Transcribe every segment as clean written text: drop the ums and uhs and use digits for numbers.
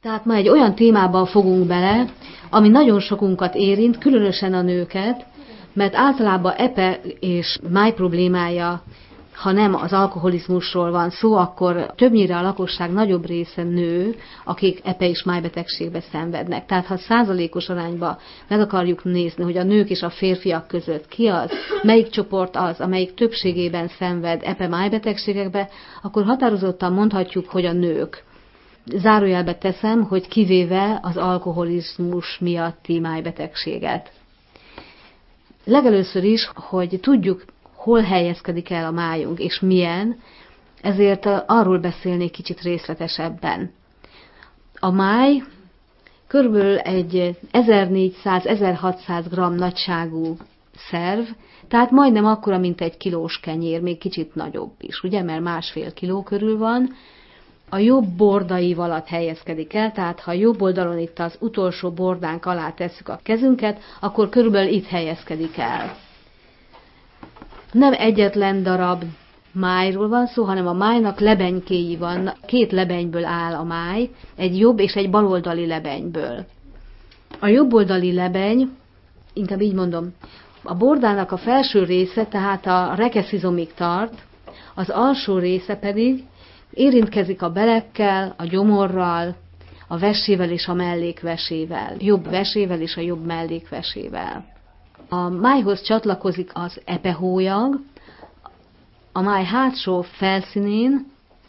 Tehát ma egy olyan témában fogunk bele, ami nagyon sokunkat érint, különösen a nőket, mert általában epe és máj problémája, ha nem az alkoholizmusról van szó, akkor többnyire a lakosság nagyobb része nő, akik epe és májbetegségbe szenvednek. Tehát ha százalékos arányba meg akarjuk nézni, hogy a nők és a férfiak között ki az, melyik csoport az, amelyik többségében szenved epe májbetegségekbe, akkor határozottan mondhatjuk, hogy a nők. Zárójelbe teszem, hogy kivéve az alkoholizmus miatti májbetegséget. Legelőször is, hogy tudjuk, hol helyezkedik el a májunk, és milyen, ezért arról beszélnék kicsit részletesebben. A máj körülbelül egy 1400-1600 g nagyságú szerv, tehát majdnem akkora, mint egy kilós kenyér, még kicsit nagyobb is, ugye, mert 1,5 kiló körül van. A jobb bordai alatt helyezkedik el, tehát ha jobb oldalon itt az utolsó bordánk alá tesszük a kezünket, akkor körülbelül itt helyezkedik el. Nem egyetlen darab májról van szó, hanem a májnak lebenykéi vannak. 2 lebenyből áll a máj, egy jobb és egy baloldali lebenyből. A jobboldali lebeny, inkább így mondom, a bordának a felső része, tehát a rekeszizomig tart, az alsó része pedig érintkezik a belekkel, a gyomorral, a vesével és a mellékvesével, jobb vesével és a jobb mellékvesével. A májhoz csatlakozik az epehólyag, a máj hátsó felszínén,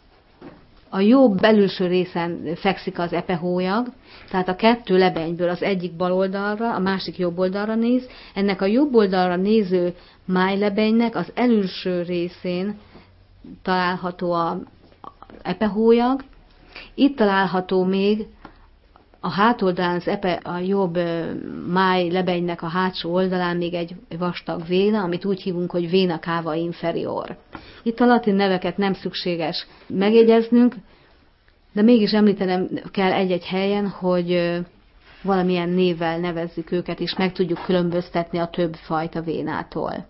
a jobb belülső részen fekszik az epehólyag, tehát a 2 lebenyből az egyik bal oldalra, a másik jobb oldalra néz. Ennek a jobb oldalra néző májlebenynek az elülső részén található az epehólyag. Itt található még a hátoldalán, a jobb máj lebenynek a hátsó oldalán még egy vastag véna, amit úgy hívunk, hogy vena cava inferior. Itt a latin neveket nem szükséges megjegyeznünk, de mégis említenem kell egy-egy helyen, hogy valamilyen névvel nevezzük őket, és meg tudjuk különböztetni a több fajta vénától.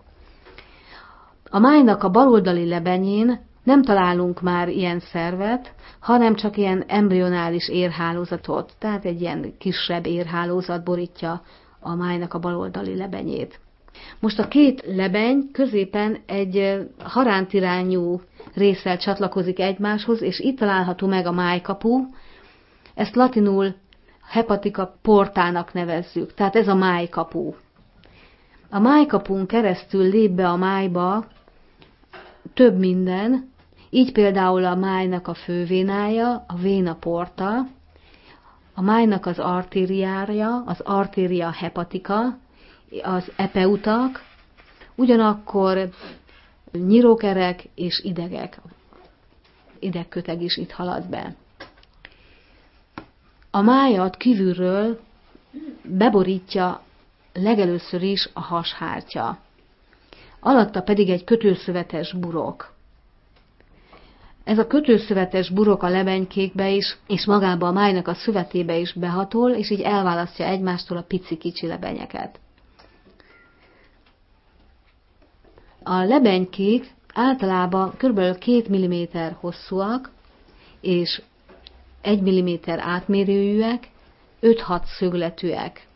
A májnak a baloldali lebenyén nem találunk már ilyen szervet, hanem csak ilyen embrionális érhálózatot, tehát egy ilyen kisebb érhálózat borítja a májnak a baloldali lebenyét. Most a 2 lebeny középen egy harántirányú résszel csatlakozik egymáshoz, és itt található meg a májkapu. Ezt latinul hepatica portának nevezzük, tehát ez a májkapu. A májkapun keresztül lép be a májba több minden, így például a májnak a fővénája, a vena porta, a májnak az artériája, az arteria hepatica, az epeutak, ugyanakkor nyirókerek és idegek, idegköteg is itt halad be. A májat kívülről beborítja legelőször is a hashártya, alatta pedig egy kötőszövetes burok. Ez a kötőszövetes burok a lebenykékbe is, és magába a májnak a szövetébe is behatol, és így elválasztja egymástól a pici-kicsi lebenyeket. A lebenykék általában kb. 2 mm hosszúak, és 1 mm átmérőjűek, 5-6 szögletűek.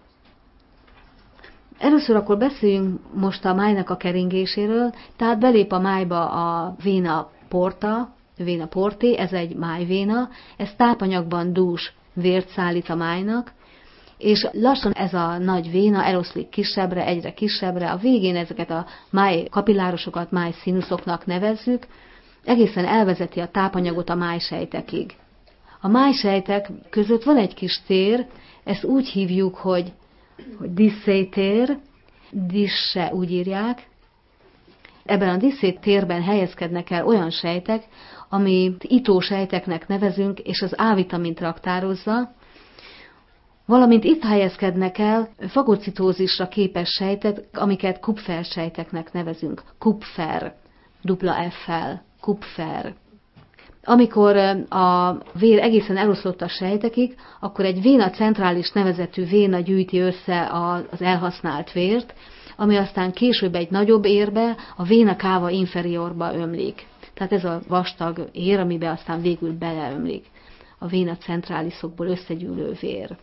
Először akkor beszéljünk most a májnak a keringéséről, tehát belép a májba a vena porta, vena porté, ez egy májvéna, ez tápanyagban dús vért szállít a májnak, és lassan ez a nagy véna eloszlik kisebbre, egyre kisebbre, a végén ezeket a máj kapillárosokat máj színuszoknak nevezzük, egészen elvezeti a tápanyagot a májsejtekig. A májsejtek között van egy kis tér, ezt úgy hívjuk, hogy diszétér, disse úgy írják. Ebben a diszét térben helyezkednek el olyan sejtek, amit itósejteknek nevezünk, és az A-vitamint raktározza, valamint itt helyezkednek el fagocitózisra képes sejtek, amiket Kupfer-sejteknek nevezünk. Kupfer, dupla F-fel, Kupfer. Amikor a vér egészen eloszlott a sejtekig, akkor egy véna centrális nevezetű véna gyűjti össze az elhasznált vért, ami aztán később egy nagyobb érbe, a vena cava inferiorba ömlik. Tehát ez a vastag ér, amiben aztán végül beleömlik a vena centralisokból összegyűlő vér.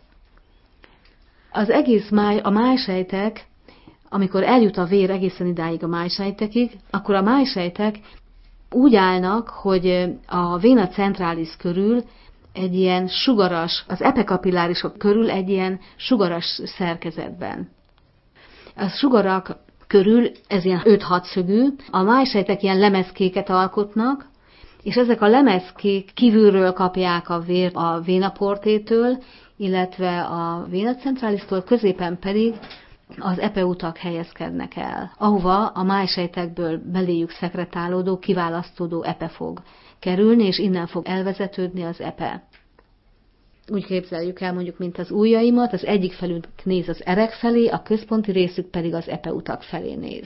Az egész máj, a májsejtek, amikor eljut a vér egészen idáig a májsejtekig, akkor a májsejtek úgy állnak, hogy a vena centralis körül egy ilyen sugaras, az epikapillárisok körül egy ilyen sugaras szerkezetben. A sugarak körül ez ilyen 5-6 szögű, a májsejtek ilyen lemezkéket alkotnak, és ezek a lemezkék kívülről kapják a vért a vénaportétől, illetve a vena centralistól, középen pedig az epeutak helyezkednek el, ahova a májsejtekből beléjük szekretálódó, kiválasztódó epe fog kerülni, és innen fog elvezetődni az epe. Úgy képzeljük el mondjuk, mint az ujjaimat, az egyik felük néz az erek felé, a központi részük pedig az epeutak felé néz.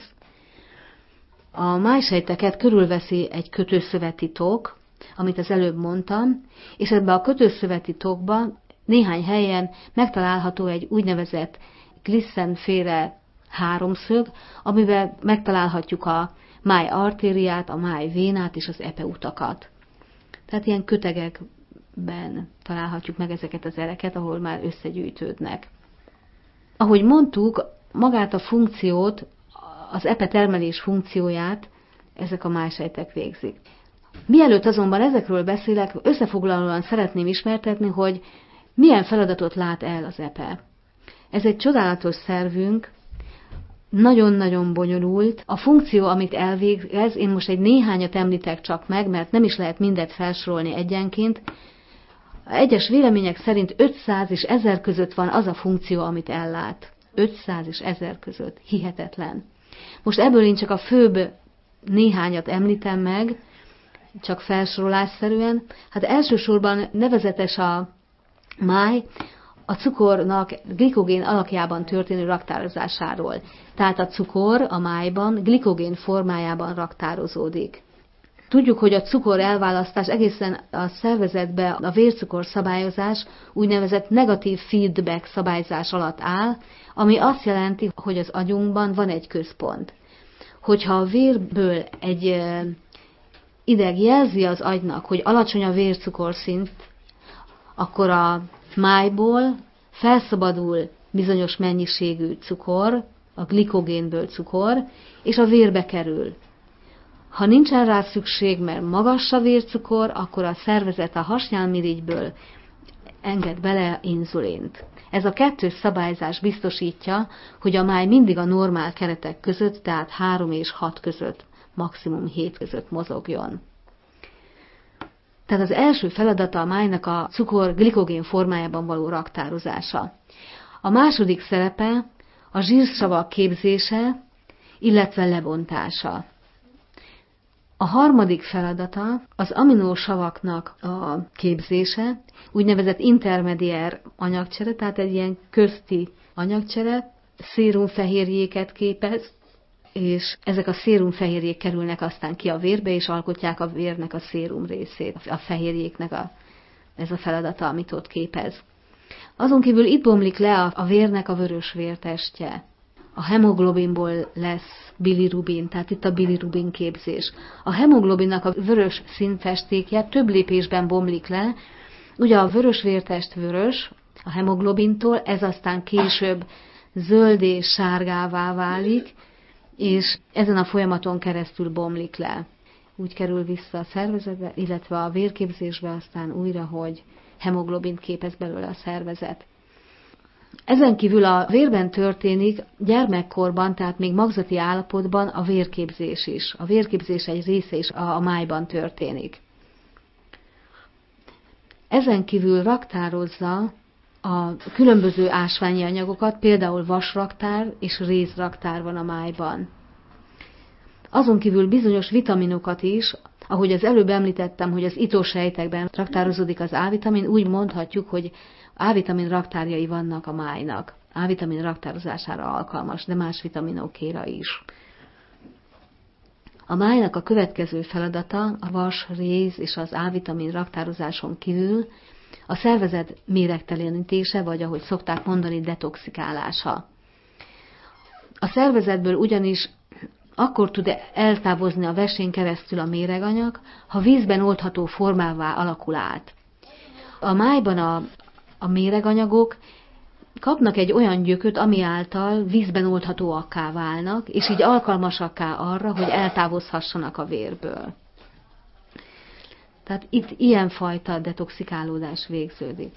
A májsejteket körülveszi egy kötőszöveti tok, amit az előbb mondtam, és ebbe a kötőszöveti tokba néhány helyen megtalálható egy úgynevezett Glissen-féle háromszög, amiben megtalálhatjuk a máj artériát, a máj vénát és az epeutakat. Tehát ilyen kötegekben találhatjuk meg ezeket az ereket, ahol már összegyűjtődnek. Ahogy mondtuk, magát a funkciót, az epetermelés funkcióját ezek a májsejtek végzik. Mielőtt azonban ezekről beszélek, összefoglalóan szeretném ismertetni, hogy milyen feladatot lát el az epe. Ez egy csodálatos szervünk, nagyon-nagyon bonyolult. A funkció, amit elvégez, én most egy néhányat említek csak meg, mert nem is lehet mindet felsorolni egyenként. Egyes vélemények szerint 500 és 1000 között van az a funkció, amit ellát. 500 és 1000 között. Hihetetlen. Most ebből én csak a főbb néhányat említem meg, csak felsorolásszerűen. Hát elsősorban nevezetes a máj, a cukornak glikogén alakjában történő raktározásáról. Tehát a cukor a májban glikogén formájában raktározódik. Tudjuk, hogy a cukor elválasztás egészen a szervezetbe a vércukor szabályozás úgynevezett negatív feedback szabályzás alatt áll, ami azt jelenti, hogy az agyunkban van egy központ. Hogyha a vérből egy ideg jelzi az agynak, hogy alacsony a vércukorszint, akkor a májból felszabadul bizonyos mennyiségű cukor, a glikogénből cukor, és a vérbe kerül. Ha nincsen rá szükség, mert magas a vércukor, akkor a szervezet a hasnyálmirigyből enged bele inzulint. Ez a kettős szabályzás biztosítja, hogy a máj mindig a normál keretek között, tehát 3 és 6 között, maximum 7 között mozogjon. Tehát az első feladata a májnak a cukor glikogén formájában való raktározása. A második szerepe a zsírsavak képzése, illetve lebontása. A harmadik feladata az aminósavaknak a képzése, úgynevezett intermediár anyagcsere, tehát egy ilyen közti anyagcsere, szérumfehérjéket képez, és ezek a szérumfehérjék kerülnek aztán ki a vérbe, és alkotják a vérnek a szérum részét. A fehérjéknek ez a feladata, amit ott képez. Azon kívül itt bomlik le a vérnek a vörös vértestje. A hemoglobinból lesz bilirubin, tehát itt a bilirubin képzés. A hemoglobinnak a vörös színfestékje több lépésben bomlik le. Ugye a vörös vértest vörös a hemoglobintól, ez aztán később zöldé sárgává válik, és ezen a folyamaton keresztül bomlik le. Úgy kerül vissza a szervezetbe, illetve a vérképzésbe aztán újra, hogy hemoglobint képez belőle a szervezet. Ezen kívül a vérben történik gyermekkorban, tehát még magzati állapotban a vérképzés is. A vérképzés egy része is a májban történik. Ezen kívül raktározza a különböző ásványi anyagokat, például vasraktár és rézraktár van a májban. Azon kívül bizonyos vitaminokat is, ahogy az előbb említettem, hogy az itósejtekben raktározódik az A-vitamin, úgy mondhatjuk, hogy A-vitamin raktárjai vannak a májnak. A-vitamin raktározására alkalmas, de más vitaminokéra is. A májnak a következő feladata a vas, réz és az A-vitamin raktározáson kívül a szervezet méregtelenítése, vagy ahogy szokták mondani, detoxikálása. A szervezetből ugyanis akkor tud eltávozni a vesén keresztül a méreganyag, ha vízben oldható formává alakul át. A májban a méreganyagok kapnak egy olyan gyököt, ami által vízben oldhatóakká válnak, és így alkalmasakká arra, hogy eltávozhassanak a vérből. Tehát itt ilyenfajta detoxikálódás végződik.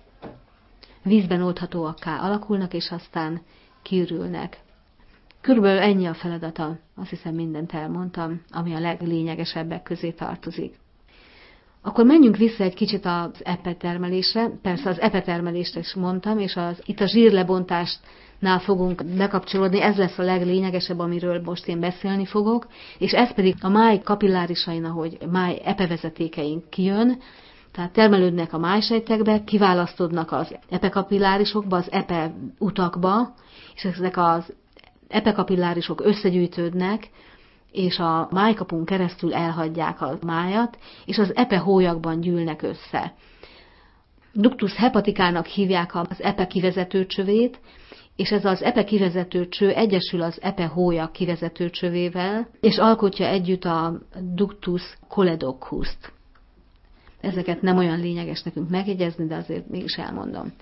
Vízben oldhatóakká alakulnak, és aztán kiürülnek. Körülbelül ennyi a feladata, azt hiszem mindent elmondtam, ami a leglényegesebbek közé tartozik. Akkor menjünk vissza egy kicsit az epetermelésre. Persze az epetermelést is mondtam, és itt a zsírlebontásnál fogunk bekapcsolódni, ez lesz a leglényegesebb, amiről most én beszélni fogok, és ez pedig a máj kapillárisain, ahogy máj epevezetékeink kijön, tehát termelődnek a májsejtekbe, kiválasztódnak az epekapillárisokba, az epeutakba, és ezek az epekapillárisok összegyűjtődnek, és a májkapun keresztül elhagyják a májat, és az epehólyagban gyűlnek össze. Ductus hepatikának hívják az epe kivezetőcsövét, és ez az epe kivezetőcső egyesül az epehólyag kivezetőcsövével, és alkotja együtt a ductus choledochust. Ezeket nem olyan lényeges nekünk megjegyezni, de azért mégis elmondom.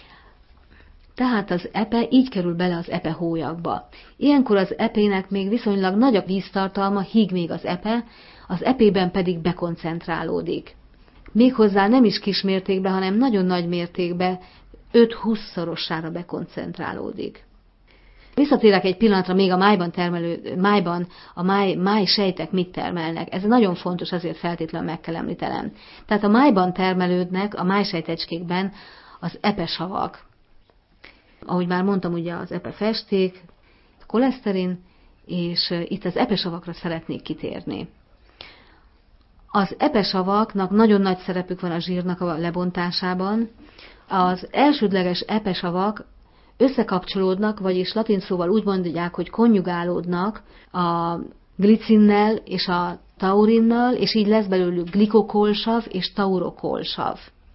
Tehát az epe így kerül bele az epehólyagba. Ilyenkor az epének még viszonylag nagy a víztartalma, híg még az epében pedig bekoncentrálódik. Méghozzá nem is kis mértékben, hanem nagyon nagy mértékben 5-20-szorosára bekoncentrálódik. Visszatérek egy pillanatra még a májban a máj sejtek mit termelnek. Ez nagyon fontos, azért feltétlenül meg kell említenem. Tehát a májban termelődnek, a májsejtecskékben az epesavak. Ahogy már mondtam, ugye az epefesték, a koleszterin, és itt az epesavakra szeretnék kitérni. Az epesavaknak nagyon nagy szerepük van a zsírnak a lebontásában. Az elsődleges epesavak összekapcsolódnak, vagyis latin szóval úgy mondják, hogy konjugálódnak a glicinnel és a taurinnal, és így lesz belőlük glikokolsav és taurokolsav.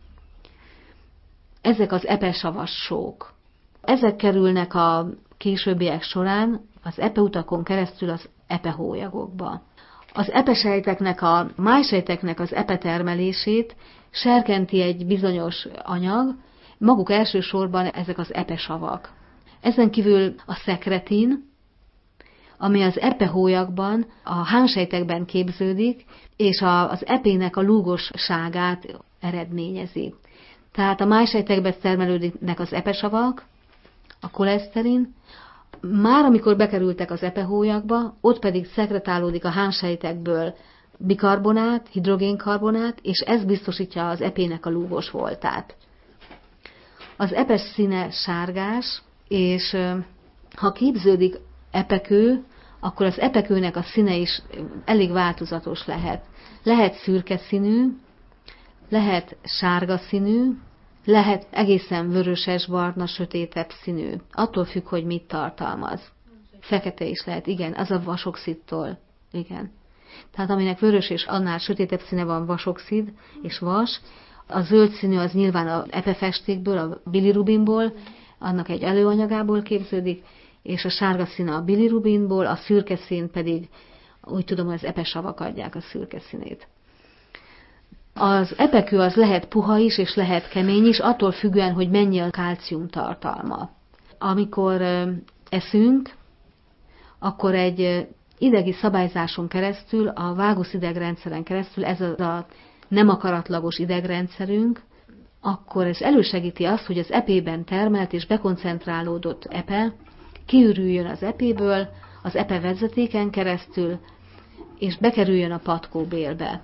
Ezek az epesavas sók. Ezek kerülnek a későbbiek során az epeutakon keresztül az epehólyagokba. Az epesejteknek, a májsejteknek az epetermelését serkenti egy bizonyos anyag, maguk elsősorban ezek az epesavak. Ezen kívül a szekretin, ami az epehólyagban, a hámsejtekben képződik, és az epének a lúgosságát eredményezi. Tehát a májsejtekben termelődnek az epesavak, a koleszterin, már amikor bekerültek az epehólyagba, ott pedig szekretálódik a hámsejtekből bikarbonát, hidrogénkarbonát, és ez biztosítja az epének a lúgos voltát. Az epes színe sárgás, és ha képződik epekő, akkor az epekőnek a színe is elég változatos lehet. Lehet szürke színű, lehet sárga színű, lehet egészen vöröses-barna, sötétebb színű. Attól függ, hogy mit tartalmaz. Fekete is lehet, igen, az a vasoxidtól. Igen. Tehát aminek vörös és annál sötétebb színe van, vasoxid és vas. A zöld színű az nyilván az epefestékből, a bilirubinból, annak egy előanyagából képződik, és a sárga színe a bilirubinból, a szürke szín pedig, úgy tudom, hogy az epesavak adják a szürke színét. Az epekő az lehet puha is, és lehet kemény is, attól függően, hogy mennyi a kálcium tartalma. Amikor eszünk, akkor egy idegi szabályzáson keresztül, a vágus idegrendszeren keresztül, ez a nem akaratlagos idegrendszerünk, akkor ez elősegíti azt, hogy az epében termelt és bekoncentrálódott epe kiürüljön az epéből, az epevezetéken keresztül, és bekerüljön a patkóbélbe.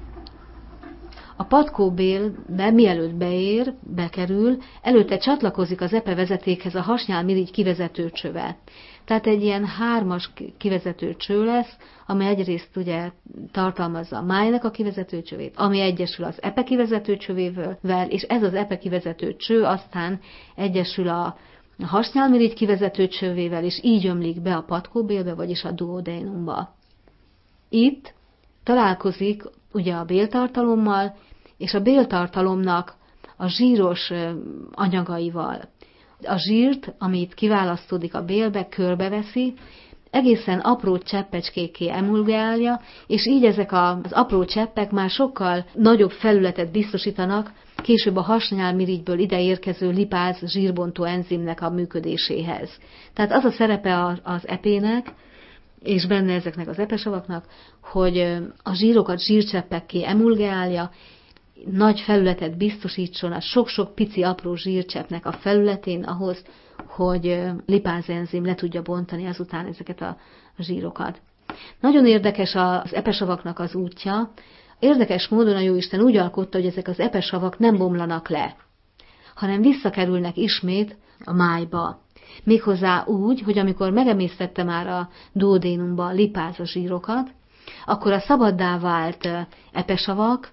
A patkóbélbe mielőtt bekerül, előtte csatlakozik az epevezetékhez a hasnyálmirigy kivezetőcsöve. Tehát egy ilyen 3-as kivezetőcső lesz, ami egyrészt ugye tartalmazza a májnak a kivezetőcsövét, ami egyesül az epe kivezetőcsövével, és ez az epe kivezetőcső aztán egyesül a hasnyálmirigy kivezetőcsövével, és így ömlik be a patkóbélbe, vagyis a duodénumba. Itt találkozik ugye a béltartalommal, és a béltartalomnak a zsíros anyagaival. A zsírt, amit kiválasztódik a bélbe, körbeveszi, egészen apró cseppecskékké emulgálja, és így ezek az apró cseppek már sokkal nagyobb felületet biztosítanak, később a hasnyálmirigyből ide érkező lipáz zsírbontó enzimnek a működéséhez. Tehát az a szerepe az epének, és benne ezeknek az epesavaknak, hogy a zsírokat zsírcseppekké emulgálja, nagy felületet biztosítson a sok-sok pici apró zsírcseppnek a felületén ahhoz, hogy lipázenzim le tudja bontani azután ezeket a zsírokat. Nagyon érdekes az epesavaknak az útja. Érdekes módon a Jóisten úgy alkotta, hogy ezek az epesavak nem bomlanak le, hanem visszakerülnek ismét a májba. Méghozzá úgy, hogy amikor megemésztette már a duodénumba a lipáz a zsírokat, akkor a szabaddá vált epesavak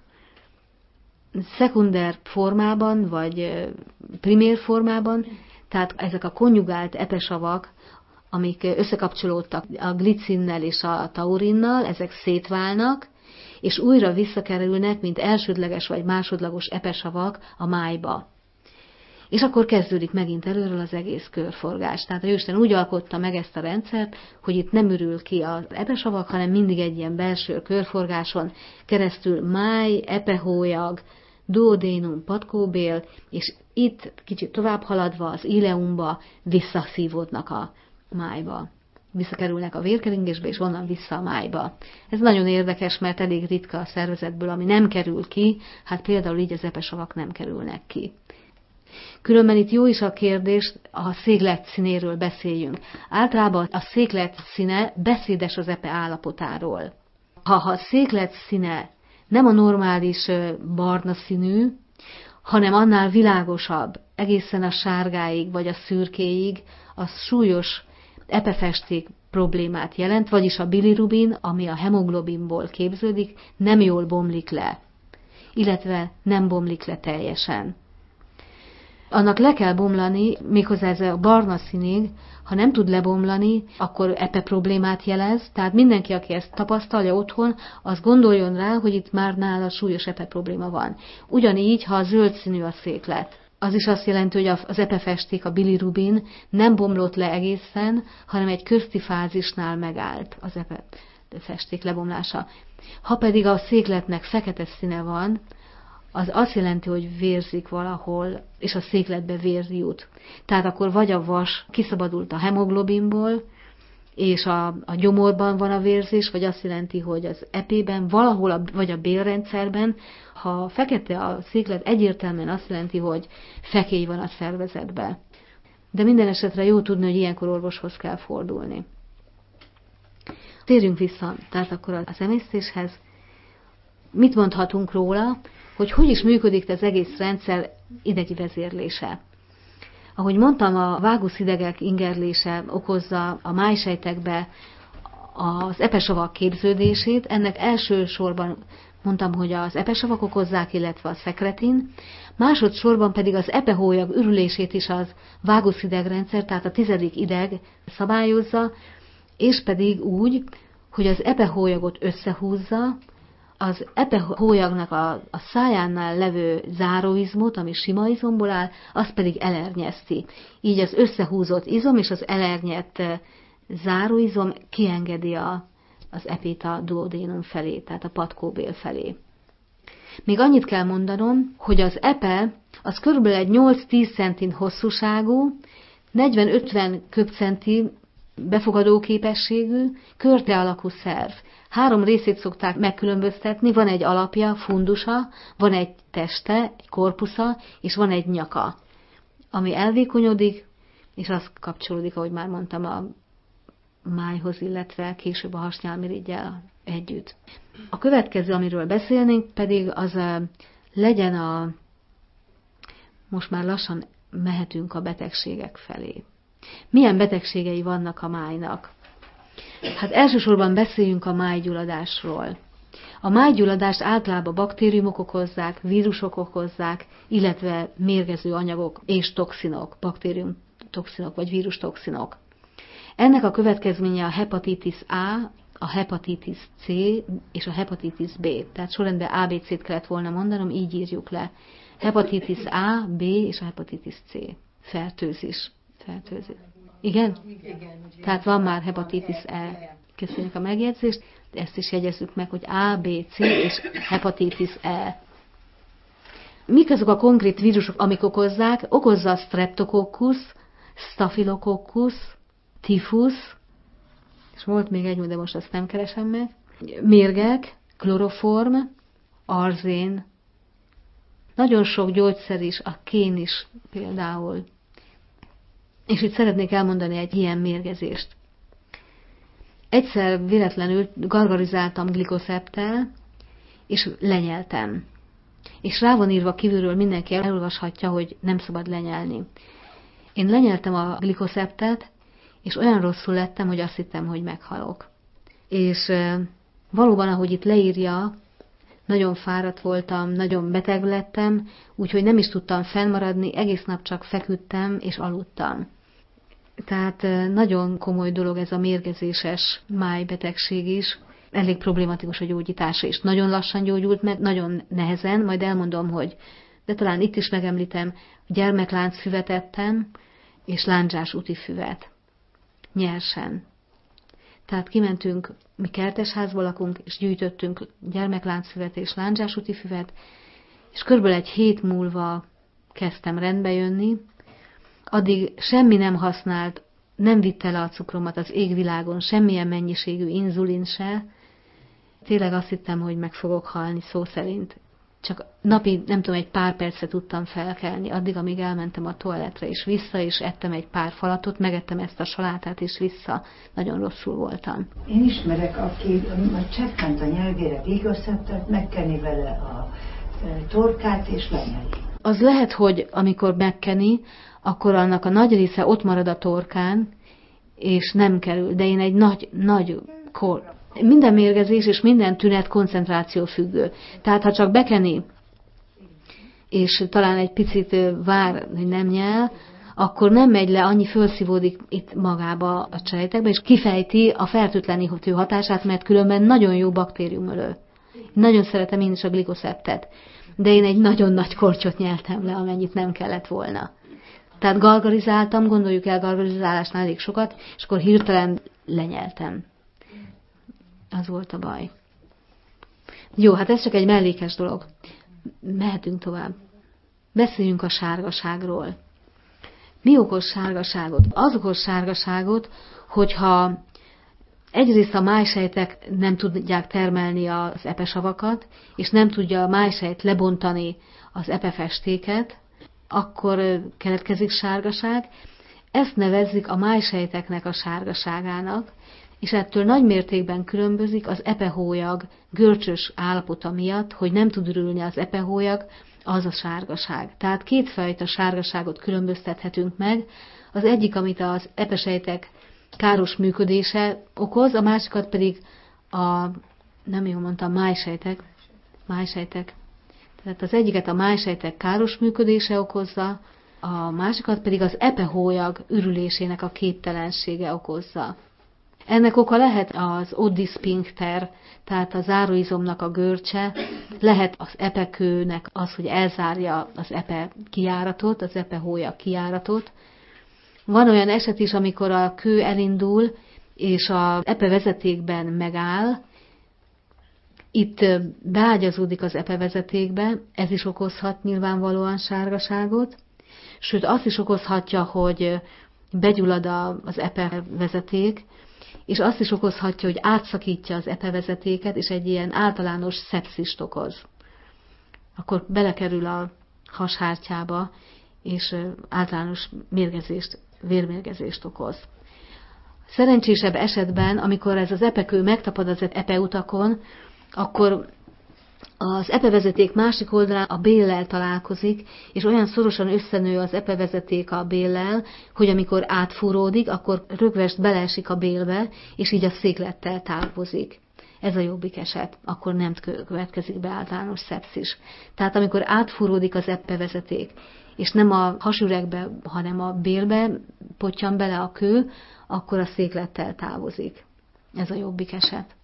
szekunder formában, vagy primér formában, tehát ezek a konjugált epesavak, amik összekapcsolódtak a glicinnel és a taurinnal, ezek szétválnak, és újra visszakerülnek, mint elsődleges vagy másodlagos epesavak a májba. És akkor kezdődik megint előről az egész körforgás. Tehát a Jóisten úgy alkotta meg ezt a rendszert, hogy itt nem ürül ki az epesavak, hanem mindig egy ilyen belső körforgáson keresztül máj, epehólyag, duodénum, patkóbél, és itt kicsit tovább haladva az ileumba visszaszívódnak a májba. Visszakerülnek a vérkeringésbe, és onnan vissza a májba. Ez nagyon érdekes, mert elég ritka a szervezetből, ami nem kerül ki, hát például így az epesavak nem kerülnek ki. Különben itt jó is a kérdés, a széklet színéről beszéljünk. Általában a széklet színe beszédes az epe állapotáról. Ha a széklet színe nem a normális barna színű, hanem annál világosabb, egészen a sárgáig vagy a szürkéig, az súlyos epefesték problémát jelent, vagyis a bilirubin, ami a hemoglobinból képződik, nem jól bomlik le, illetve nem bomlik le teljesen. Annak le kell bomlani, méghozzá ez a barna színig, ha nem tud lebomlani, akkor epe problémát jelez, tehát mindenki, aki ezt tapasztalja otthon, az gondoljon rá, hogy itt már nála súlyos epe probléma van. Ugyanígy, ha a zöld színű a széklet, az is azt jelenti, hogy az epefesték, a bilirubin nem bomlott le egészen, hanem egy közti fázisnál megállt az epefesték lebomlása. Ha pedig a székletnek fekete színe van, az azt jelenti, hogy vérzik valahol, és a székletbe vér jut. Tehát akkor vagy a vas kiszabadult a hemoglobinból, és a gyomorban van a vérzés, vagy azt jelenti, hogy az epében, valahol vagy a bélrendszerben, ha fekete a széklet, egyértelműen azt jelenti, hogy fekély van a szervezetben. De minden esetre jó tudni, hogy ilyenkor orvoshoz kell fordulni. Térjünk vissza, tehát akkor az emésztéshez. Mit mondhatunk róla, hogy is működik az egész rendszer idegi vezérlése? Ahogy mondtam, a váguszidegek ingerlése okozza a májsejtekbe az epesavak képződését. Ennek elsősorban mondtam, hogy az epesavak okozzák, illetve a szekretin. Másodszorban pedig az epehólyag ürülését is az váguszidegrendszer, tehát a 10. ideg szabályozza, és pedig úgy, hogy az epehólyagot összehúzza, az epehólyagnak a szájánál levő záróizmot, ami sima izomból áll, az pedig elernyezti. Így az összehúzott izom és az elernyett záróizom kiengedi az epét a duodénum felé, tehát a patkóbél felé. Még annyit kell mondanom, hogy az epe az körülbelül egy 8-10 centin hosszúságú, 40-50 köbcenti befogadó képességű, körte alakú szerv. 3 részét szokták megkülönböztetni, van egy alapja, fundusa, van egy teste, egy korpusza, és van egy nyaka, ami elvékonyodik, és az kapcsolódik, ahogy már mondtam, a májhoz, illetve később a hasnyálmiriggyel együtt. A következő, amiről beszélnénk, pedig az legyen most már lassan mehetünk a betegségek felé. Milyen betegségei vannak a májnak? Hát elsősorban beszéljünk a májgyulladásról. A májgyulladást általában baktériumok okozzák, vírusok okozzák, illetve mérgező anyagok és toxinok, baktériumtoxinok vagy vírustoxinok. Ennek a következménye a hepatitis A, a hepatitis C és a hepatitis B. Tehát sorrendben ABC-t kellett volna mondanom, így írjuk le. Hepatitis A, B és a hepatitis C. Fertőzés. Igen? Tehát van már hepatitis E. Köszönjük a megjegyzést. Ezt is jegyezzük meg, hogy A, B, C és hepatitis E. Mik azok a konkrét vírusok, amik okozzák? Okozza a streptococcus, staphylococcus, typhus, és volt még egy, de most azt nem keresem meg, mérgek, kloroform, arzén, nagyon sok gyógyszer is, a kén is például. És itt szeretnék elmondani egy ilyen mérgezést. Egyszer véletlenül gargarizáltam glikoszepttel, és lenyeltem. És rá van írva kívülről, mindenki elolvashatja, hogy nem szabad lenyelni. Én lenyeltem a glikoszeptet, és olyan rosszul lettem, hogy azt hittem, hogy meghalok. És valóban, ahogy itt leírja, nagyon fáradt voltam, nagyon beteg lettem, úgyhogy nem is tudtam fennmaradni, egész nap csak feküdtem és aludtam. Tehát nagyon komoly dolog ez a mérgezéses májbetegség is. Elég problématikus a gyógyítása, és nagyon lassan gyógyult meg, nagyon nehezen, majd elmondom, hogy, de talán itt is megemlítem, gyermekláncfüvet ettem, és lándzsás útifüvet. Nyersen. Tehát kimentünk, mi kertesházba lakunk, és gyűjtöttünk gyermekláncfüvet és lándzsás útifüvet, és körülbelül egy hét múlva kezdtem rendbe jönni, addig semmi nem használt, nem vitte le a cukromat az égvilágon, semmilyen mennyiségű inzulin se. Tényleg azt hittem, hogy meg fogok halni, szó szerint. Csak napi, nem tudom, egy pár percet tudtam felkelni, addig, amíg elmentem a toaletre, és vissza, és ettem egy pár falatot, megettem ezt a salátát, és vissza. Nagyon rosszul voltam. Én ismerek, aki cseppent a nyelvére glikoszeptet, megkeni vele a torkát, és lenyeli. Az lehet, hogy amikor megkeni, akkor annak a nagy része ott marad a torkán, és nem kerül. De én egy nagy minden mérgezés és minden tünet koncentráció függő. Tehát ha csak bekeni, és talán egy picit vár, hogy nem nyel, akkor nem megy le, annyi felszívódik itt magába a sejtekbe, és kifejti a fertőtlenítő hatását, mert különben nagyon jó baktériumölő. Nagyon szeretem én is a glikoszeptet, de én egy nagyon nagy kortyot nyeltem le, amennyit nem kellett volna. Tehát gargarizáltam, gondoljuk el gargarizálásnál elég sokat, és akkor hirtelen lenyeltem. Az volt a baj. Jó, hát ez csak egy mellékes dolog. Mehetünk tovább. Beszéljünk a sárgaságról. Mi okoz sárgaságot? Az okoz sárgaságot, hogyha egyrészt a májsejtek nem tudják termelni az epesavakat, és nem tudja a májsejt lebontani az epefestéket, akkor keletkezik sárgaság. Ezt nevezzük a májsejteknek a sárgaságának, és ettől nagy mértékben különbözik az epehólyag görcsös állapota miatt, hogy nem tud ürülni az epehólyag, az a sárgaság. Tehát kétfajta sárgaságot különböztethetünk meg. Az egyik, amit az epesejtek káros működése okoz, a másikat pedig nem jól mondtam, májsejtek. Tehát az egyiket a májsejtek káros működése okozza, a másikat pedig az epehólyag ürülésének a képtelensége okozza. Ennek oka lehet az Oddi szfinkter, tehát a záróizomnak a görcse, lehet az epekőnek az, hogy elzárja az epe kijáratot, az epehólyag kijáratot. Van olyan eset is, amikor a kő elindul, és az epevezetékben megáll, itt beágyazódik az epevezetékbe, ez is okozhat nyilvánvalóan sárgaságot, sőt azt is okozhatja, hogy begyullad az epevezeték, és azt is okozhatja, hogy átszakítja az epevezetéket, és egy ilyen általános szepszist okoz. Akkor belekerül a hashártyába, és általános vérmérgezést okoz. Szerencsésebb esetben, amikor ez az epekő megtapad az epeutakon, akkor az epevezeték másik oldalán a béllel találkozik, és olyan szorosan összenő az epevezeték a béllel, hogy amikor átfúródik, akkor rögvest beleesik a bélbe, és így a széklettel távozik. Ez a jobbik eset, akkor nem következik be általános szepszis. Tehát amikor átfúródik az epevezeték, és nem a hasüregbe, hanem a bélbe pottyan bele a kő, akkor a széklettel távozik. Ez a jobbik eset.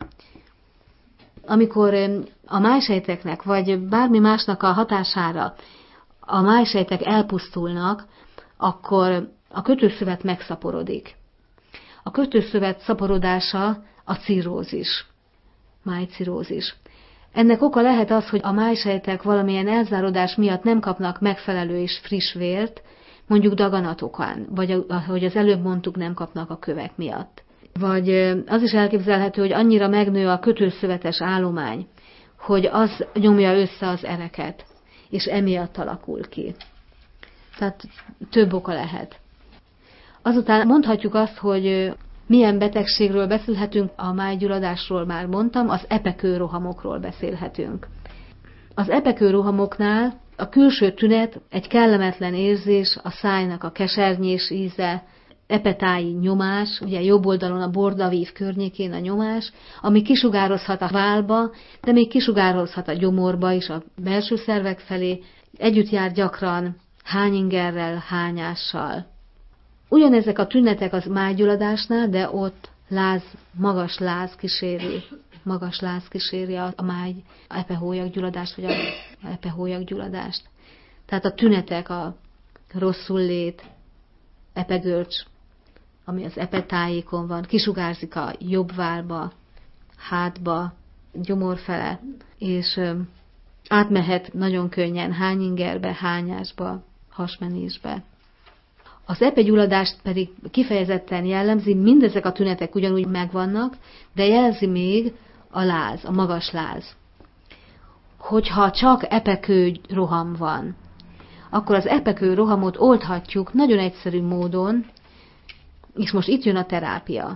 Amikor a májsejteknek, vagy bármi másnak a hatására a májsejtek elpusztulnak, akkor a kötőszövet megszaporodik. A kötőszövet szaporodása a cirrózis, májcirózis. Ennek oka lehet az, hogy a májsejtek valamilyen elzárodás miatt nem kapnak megfelelő és friss vért, mondjuk daganatokon, vagy ahogy az előbb mondtuk, nem kapnak a kövek miatt. Vagy az is elképzelhető, hogy annyira megnő a kötőszövetes állomány, hogy az nyomja össze az ereket, és emiatt alakul ki. Tehát több oka lehet. Azután mondhatjuk azt, hogy milyen betegségről beszélhetünk, a májgyulladásról már mondtam, az epekőrohamokról beszélhetünk. Az epekőrohamoknál a külső tünet egy kellemetlen érzés, a szájnak a kesernyés íze, epetáji nyomás, ugye jobb oldalon a bordavív környékén a nyomás, ami kisugározhat a vállba, de még kisugározhat a gyomorba is, a belső szervek felé, együtt jár gyakran hányingerrel, hányással. Ugyanezek a tünetek az májgyulladásnál, de ott magas láz kíséri a máj epehólyaggyulladást, vagy a epehólyaggyulladást. Tehát a tünetek a rosszullét, epegörcs, ami az epetájékon van, kisugárzik a jobb vállba, hátba, gyomorfele, és átmehet nagyon könnyen hányingerbe, hányásba, hasmenésbe. Az epegyulladást pedig kifejezetten jellemzi, mindezek a tünetek ugyanúgy megvannak, de jelzi még a láz, a magas láz. Hogyha csak epekőroham van, akkor az epekőrohamot oldhatjuk nagyon egyszerű módon, és most itt jön a terápia.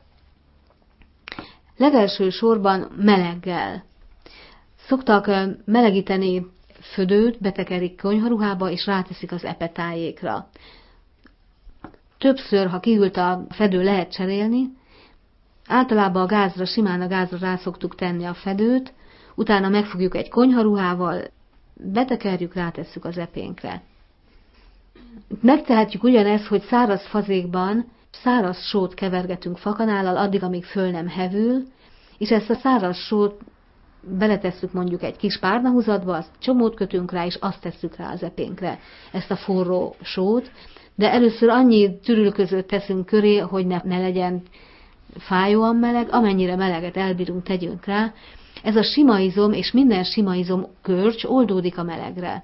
Legelső sorban meleggel. Szoktak melegíteni födőt, betekerik konyharuhába, és ráteszik az epetájékra. Többször, ha kihűlt a fedő, lehet cserélni. Általában simán a gázra rá szoktuk tenni a fedőt, utána megfogjuk egy konyharuhával, betekerjük, rátesszük az epénkre. Megtehetjük ugyanezt, hogy száraz fazékban száraz sót kevergetünk fakanállal addig, amíg föl nem hevül, és ezt a száraz sót beletesszük mondjuk egy kis párnahúzatba, azt csomót kötünk rá, és azt tesszük rá az epénkre, ezt a forró sót, de először annyi türülközőt teszünk köré, hogy ne legyen fájóan meleg, amennyire meleget elbírunk, tegyünk rá. Ez a sima izom, és minden sima izom görcs oldódik a melegre.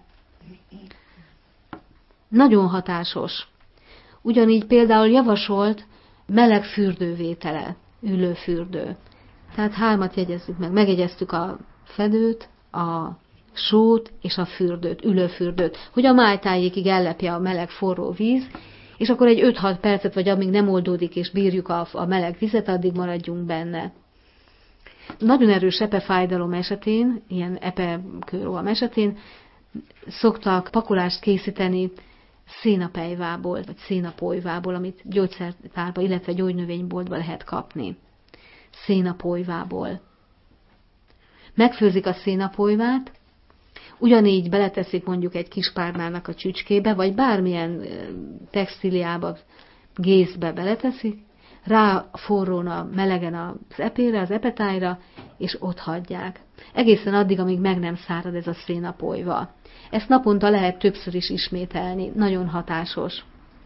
Nagyon hatásos. Ugyanígy például javasolt meleg fürdővétele, ülőfürdő. Tehát 3 jegyezzük meg. Megjegyeztük a fedőt, a sót és a fürdőt, ülőfürdőt, hogy a májtájékig ellepje a meleg forró víz, és akkor egy 5-6 percet, vagy amíg nem oldódik és bírjuk a meleg vizet, addig maradjunk benne. Nagyon erős epefájdalom esetén, ilyen epekőroham esetén szoktak pakolást készíteni szénapelyvából, vagy szénapolyvából, amit gyógyszertárba, illetve gyógynövényboltba lehet kapni. Szénapolyvából. Megfőzik a szénapolyvát, ugyanígy beleteszik mondjuk egy kis párnának a csücskébe, vagy bármilyen textíliába, gézbe beleteszik, rá forrón melegen az epére, az epetájra, és ott hagyják. Egészen addig, amíg meg nem szárad ez a szénapolyva. Ezt naponta lehet többször is ismételni, nagyon hatásos.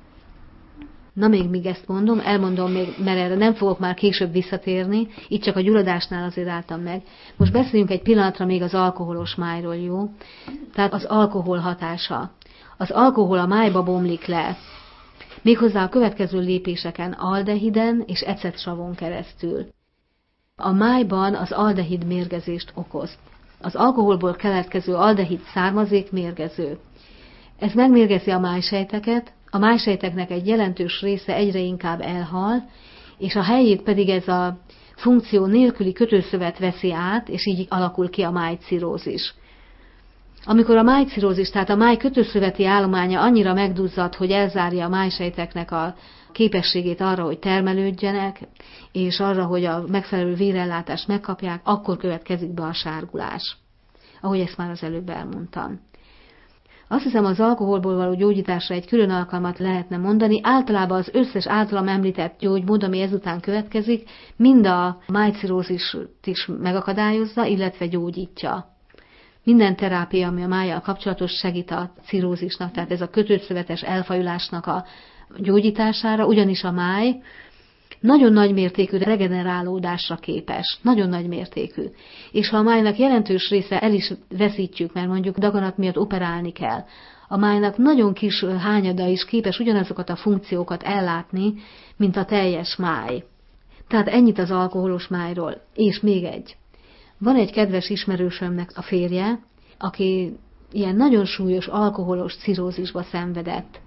Na még ezt mondom, elmondom még, mert erre nem fogok már később visszatérni, itt csak a gyulladásnál azért álltam meg. Most beszéljünk egy pillanatra még az alkoholos májról, jó? Tehát az alkohol hatása. Az alkohol a májba bomlik le, méghozzá a következő lépéseken aldehiden és ecetsavon keresztül. A májban az aldehid mérgezést okoz. Az alkoholból keletkező aldehid származék mérgező. Ez megmérgezi a májsejteket, a májsejteknek egy jelentős része egyre inkább elhal, és a helyét pedig ez a funkció nélküli kötőszövet veszi át, és így alakul ki a májcirózis. Amikor a májcirózis, tehát a máj kötőszöveti állománya annyira megduzzad, hogy elzárja a májsejteknek a képességét arra, hogy termelődjenek, és arra, hogy a megfelelő vérellátást megkapják, akkor következik be a sárgulás, ahogy ezt már az előbb elmondtam. Azt hiszem, az alkoholból való gyógyításra egy külön alkalmat lehetne mondani. Általában az összes általam említett gyógymód, ami ezután következik, mind a májcirózist is megakadályozza, illetve gyógyítja. Minden terápia, ami a májjal kapcsolatos, segít a cirózisnak, tehát ez a kötőszövetes elfajulásnak a gyógyítására, ugyanis a máj nagyon nagy mértékű regenerálódásra képes, nagyon nagy mértékű. És ha a májnak jelentős része el is veszítjük, mert mondjuk daganat miatt operálni kell, a májnak nagyon kis hányada is képes ugyanazokat a funkciókat ellátni, mint a teljes máj. Tehát ennyit az alkoholos májról. És még egy. Van egy kedves ismerősömnek a férje, aki ilyen nagyon súlyos alkoholos cirózisba szenvedett.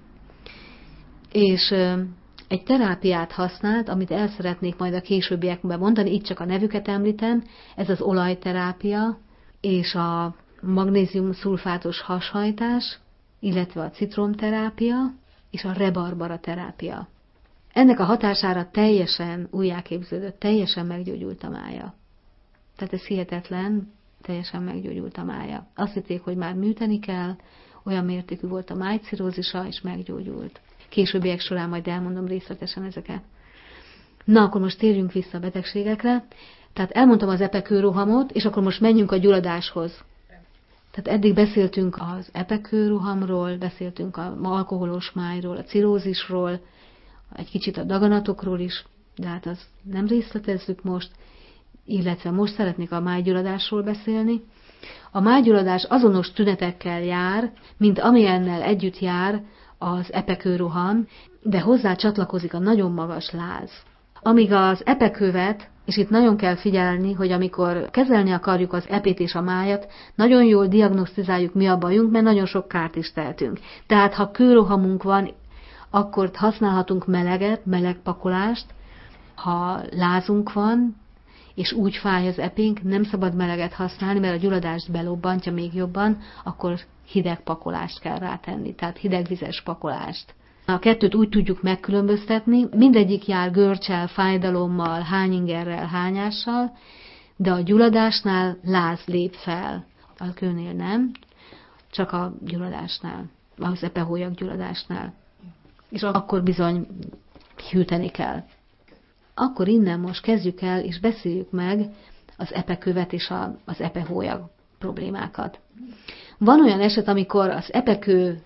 És egy terápiát használt, amit el szeretnék majd a későbbiekben mondani, itt csak a nevüket említem, ez az olajterápia, és a magnézium-szulfátos hashajtás, illetve a citromterápia, és a rebarbara terápia. Ennek a hatására teljesen újjáképződött, teljesen meggyógyult a mája. Tehát ez hihetetlen, teljesen meggyógyult a mája. Azt hitték, hogy már műteni kell, olyan mértékű volt a májcirózisa, és meggyógyult. Későbbiek során majd elmondom részletesen ezeket. Na, akkor most térjünk vissza a betegségekre. Tehát elmondtam az epekőrohamot, és akkor most menjünk a gyulladáshoz. Tehát eddig beszéltünk az epekőrohamról, beszéltünk az alkoholos májról, a cirózisról, egy kicsit a daganatokról is, de hát azt nem részletezzük most, illetve most szeretnék a májgyulladásról beszélni. A májgyulladás azonos tünetekkel jár, mint amilyennel együtt jár az epekőroham, de hozzá csatlakozik a nagyon magas láz. Amíg az epekővet, és itt nagyon kell figyelni, hogy amikor kezelni akarjuk az epét és a májat, nagyon jól diagnosztizáljuk, mi a bajunk, mert nagyon sok kárt is tehetünk. Tehát ha kőrohamunk van, akkor használhatunk meleget, meleg pakolást. Ha lázunk van, és úgy fáj az epénk, nem szabad meleget használni, mert a gyulladást belobbantja még jobban, akkor hideg pakolást kell rátenni, tehát hidegvizes pakolást. A kettőt úgy tudjuk megkülönböztetni, mindegyik jár görccsel, fájdalommal, hányingerrel, hányással, de a gyulladásnál láz lép fel. A kőnél nem, csak a gyulladásnál, az epehólyak gyulladásnál. És akkor bizony hűteni kell. Akkor innen most kezdjük el, és beszéljük meg az epekövet és az epehólyak problémákat. Van olyan eset, amikor az epekő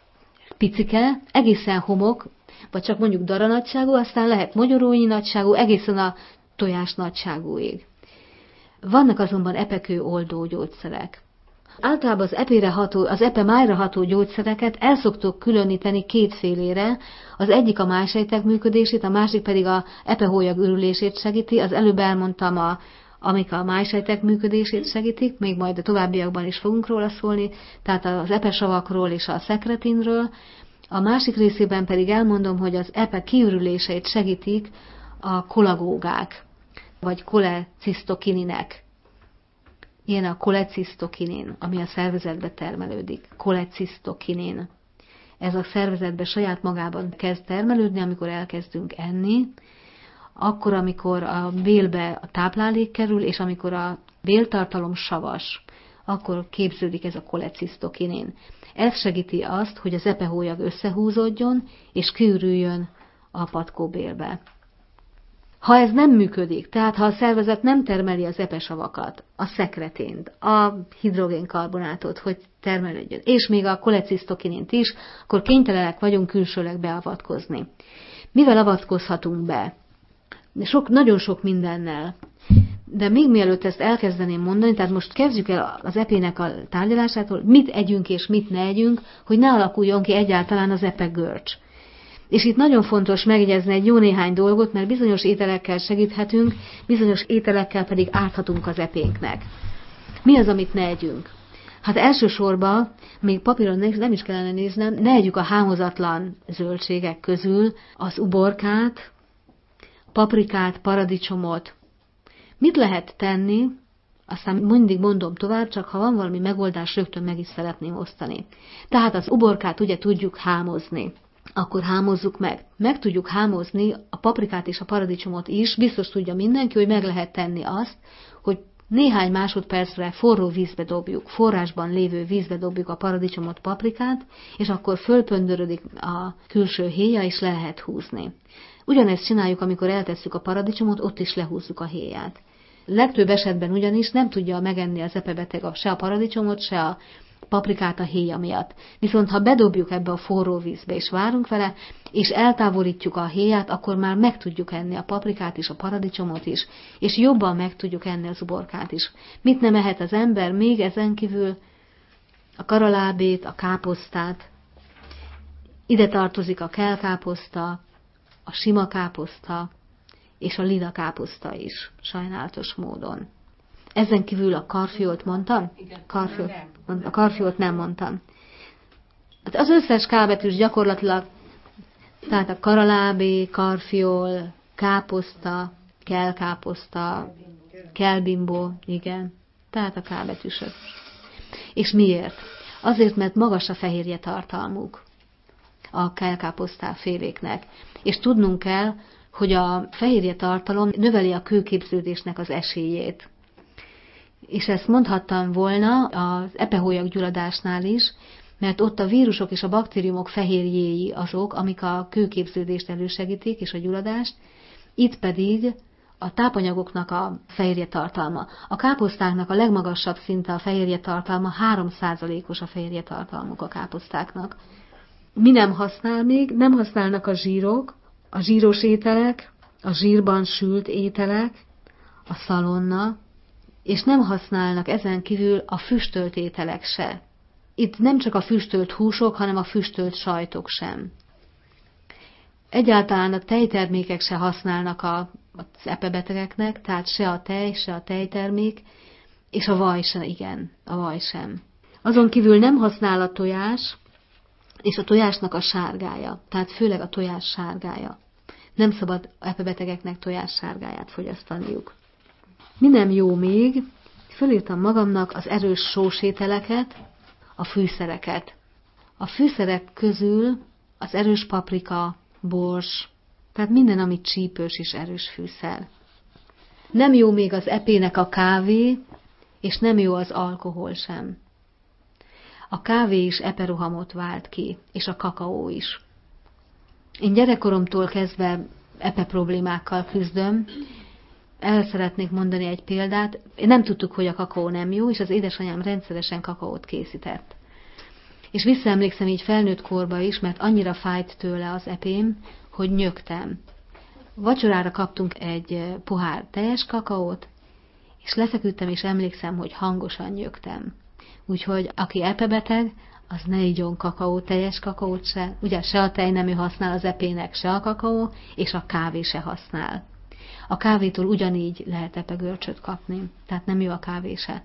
picike, egészen homok, vagy csak mondjuk daranagyságú, aztán lehet mogyorónyi nagyságú, egészen a tojás nagyságúig. Vannak azonban epekő oldó gyógyszerek. Általában az epe-májra ható gyógyszereket el szoktuk különíteni kétfélére, az egyik a májsejtek működését, a másik pedig a epehólyak ürülését segíti. Az előbb elmondtam, amik a májsejtek működését segítik, még majd a továbbiakban is fogunk róla szólni, tehát az epesavakról és a szekretinről. A másik részében pedig elmondom, hogy az epe kiürüléseit segítik a kolagógák, vagy kolecisztokininek. Ilyen a kolecisztokinin, ami a szervezetbe termelődik. Kolecisztokinin. Ez a szervezetbe saját magában kezd termelődni, amikor elkezdünk enni, akkor, amikor a bélbe a táplálék kerül, és amikor a béltartalom savas, akkor képződik ez a kolecisztokinin. Ez segíti azt, hogy az epehólyak összehúzódjon, és kiürüljön a patkóbélbe. Ha ez nem működik, tehát ha a szervezet nem termeli az epesavakat, a szekretint, a hidrogénkarbonátot, hogy termelődjön, és még a kolecisztokinint is, akkor kénytelenek vagyunk külsőleg beavatkozni. Mivel avatkozhatunk be? Nagyon sok mindennel. De még mielőtt ezt elkezdeném mondani, tehát most kezdjük el az epének a tárgyalásától, mit együnk és mit ne együnk, hogy ne alakuljon ki egyáltalán az epegörcs. És itt nagyon fontos megjegyezni egy jó néhány dolgot, mert bizonyos ételekkel segíthetünk, bizonyos ételekkel pedig árthatunk az epénknek. Mi az, amit ne együnk? Hát elsősorban, még papíron nem is kellene néznem, ne együk a hámozatlan zöldségek közül az uborkát, paprikát, paradicsomot. Mit lehet tenni? Aztán mindig mondom tovább, csak ha van valami megoldás, rögtön meg is szeretném osztani. Tehát az uborkát ugye tudjuk hámozni. Akkor hámozzuk meg. Meg tudjuk hámozni a paprikát és a paradicsomot is, biztos tudja mindenki, hogy meg lehet tenni azt, hogy néhány másodpercre forró vízbe dobjuk, forrásban lévő vízbe dobjuk a paradicsomot, paprikát, és akkor fölpöndörödik a külső héja, és le lehet húzni. Ugyanezt csináljuk, amikor eltesszük a paradicsomot, ott is lehúzzuk a héját. Legtöbb esetben ugyanis nem tudja megenni az epebeteg se a paradicsomot, se a paprikát a héja miatt. Viszont ha bedobjuk ebbe a forró vízbe, és várunk vele, és eltávolítjuk a héját, akkor már meg tudjuk enni a paprikát is, a paradicsomot is, és jobban meg tudjuk enni az uborkát is. Mit nem ehet az ember? Még ezen kívül a karalábét, a káposztát. Ide tartozik a kellkáposzta, a sima káposzta, és a lila káposzta is, sajnálatos módon. Ezen kívül a karfiolt mondtam? A karfiolt nem mondtam. Az összes kábetűs gyakorlatilag, tehát a karalábé, karfiol, káposzta, kellkáposzta, kellbimbó, igen, tehát a kábetűsök. És miért? Azért, mert magas a fehérje tartalmuk a kellkáposztáféléknek. És tudnunk kell, hogy a fehérje tartalom növeli a kőképződésnek az esélyét. És ezt mondhattam volna az epehólyak gyulladásnál is, mert ott a vírusok és a baktériumok fehérjéi azok, amik a kőképződést elősegítik és a gyulladást, itt pedig a tápanyagoknak a fehérje tartalma. A káposztáknak a legmagasabb szinte a fehérje tartalma, 3%-os a fehérje tartalmuk a káposztáknak. Mi nem használ még? Nem használnak a zsírok, a zsíros ételek, a zsírban sült ételek, a szalonna, és nem használnak ezen kívül a füstölt ételek se. Itt nem csak a füstölt húsok, hanem a füstölt sajtok sem. Egyáltalán a tejtermékek se használnak az epebetegeknek, tehát se a tej, se a tejtermék, és a vaj sem, igen, a vaj sem. Azon kívül nem használ a tojás, és a tojásnak a sárgája, tehát főleg a tojás sárgája. Nem szabad epebetegeknek tojás sárgáját fogyasztaniuk. Mi nem jó még? Fölírtam magamnak az erős sósételeket, a fűszereket. A fűszerek közül az erős paprika, bors, tehát minden, ami csípős és erős fűszer. Nem jó még az epének a kávé, és nem jó az alkohol sem. A kávé is eperohamot vált ki, és a kakaó is. Én gyerekkoromtól kezdve epe problémákkal küzdöm. El szeretnék mondani egy példát. Nem tudtuk, hogy a kakaó nem jó, és az édesanyám rendszeresen kakaót készített. És visszaemlékszem így felnőtt korba is, mert annyira fájt tőle az epém, hogy nyögtem. Vacsorára kaptunk egy pohár teljes kakaót, és lefeküdtem, és emlékszem, hogy hangosan nyögtem. Úgyhogy aki epebeteg, az ne igyon kakaót, teljes kakaót se. Ugye se a tej nem használ az epének, se a kakaó, és a kávé se használ. A kávétól ugyanígy lehet epegörcsöt kapni, tehát nem jó a kávé se.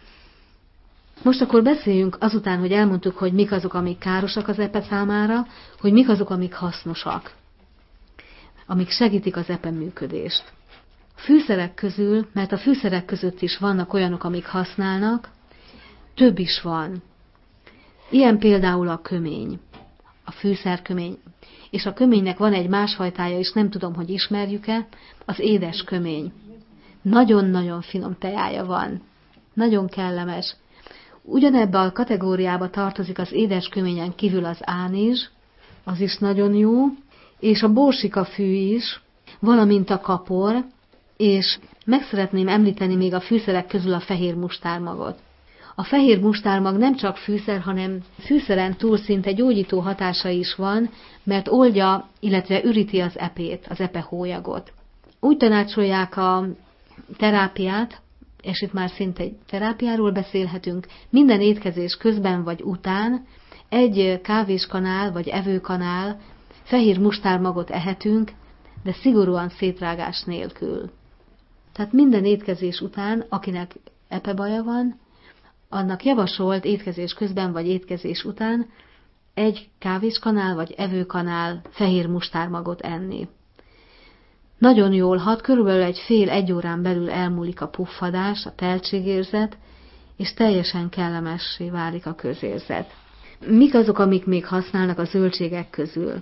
Most akkor beszéljünk azután, hogy elmondtuk, hogy mik azok, amik károsak az epe számára, hogy mik azok, amik hasznosak, amik segítik az epe működést. Fűszerek közül, mert a fűszerek között is vannak olyanok, amik használnak, több is van. Ilyen például a kömény, a fűszerkömény. És a köménynek van egy másfajtája is, nem tudom, hogy ismerjük-e, az édes kömény. Nagyon-nagyon finom tejája van. Nagyon kellemes. Ugyanebbe a kategóriába tartozik az édes köményen kívül az ánizs, az is nagyon jó, és a borsikafű is, valamint a kapor, és meg szeretném említeni még a fűszerek közül a fehér mustármagot. A fehér mustármag nem csak fűszer, hanem fűszeren túl szinte gyógyító hatása is van, mert oldja, illetve üríti az epét, az epehólyagot. Úgy tanácsolják a terápiát, és itt már szinte egy terápiáról beszélhetünk, minden étkezés közben vagy után egy kávéskanál vagy evőkanál fehér mustármagot ehetünk, de szigorúan szétrágás nélkül. Tehát minden étkezés után, akinek epebaja van, annak javasolt étkezés közben vagy étkezés után egy kávéskanál vagy evőkanál fehér mustármagot enni. Nagyon jól hat, körülbelül egy órán belül elmúlik a puffadás, a teltségérzet, és teljesen kellemessé válik a közérzet. Mik azok, amik még használnak a zöldségek közül?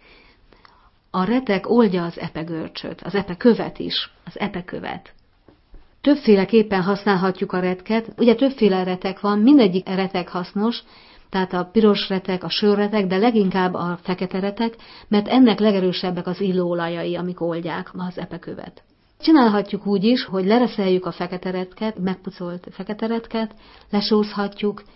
A retek oldja az epegörcsöt, az epekövet is, az epekövet. Többféleképpen használhatjuk a retket, ugye többféle retek van, mindegyik retek hasznos, tehát a piros retek, a sörretek, de leginkább a fekete retek, mert ennek legerősebbek az illóolajai, amik oldják az epekövet. Csinálhatjuk úgy is, hogy lereszeljük a fekete retket, megpucolt fekete retket, lesózhatjuk,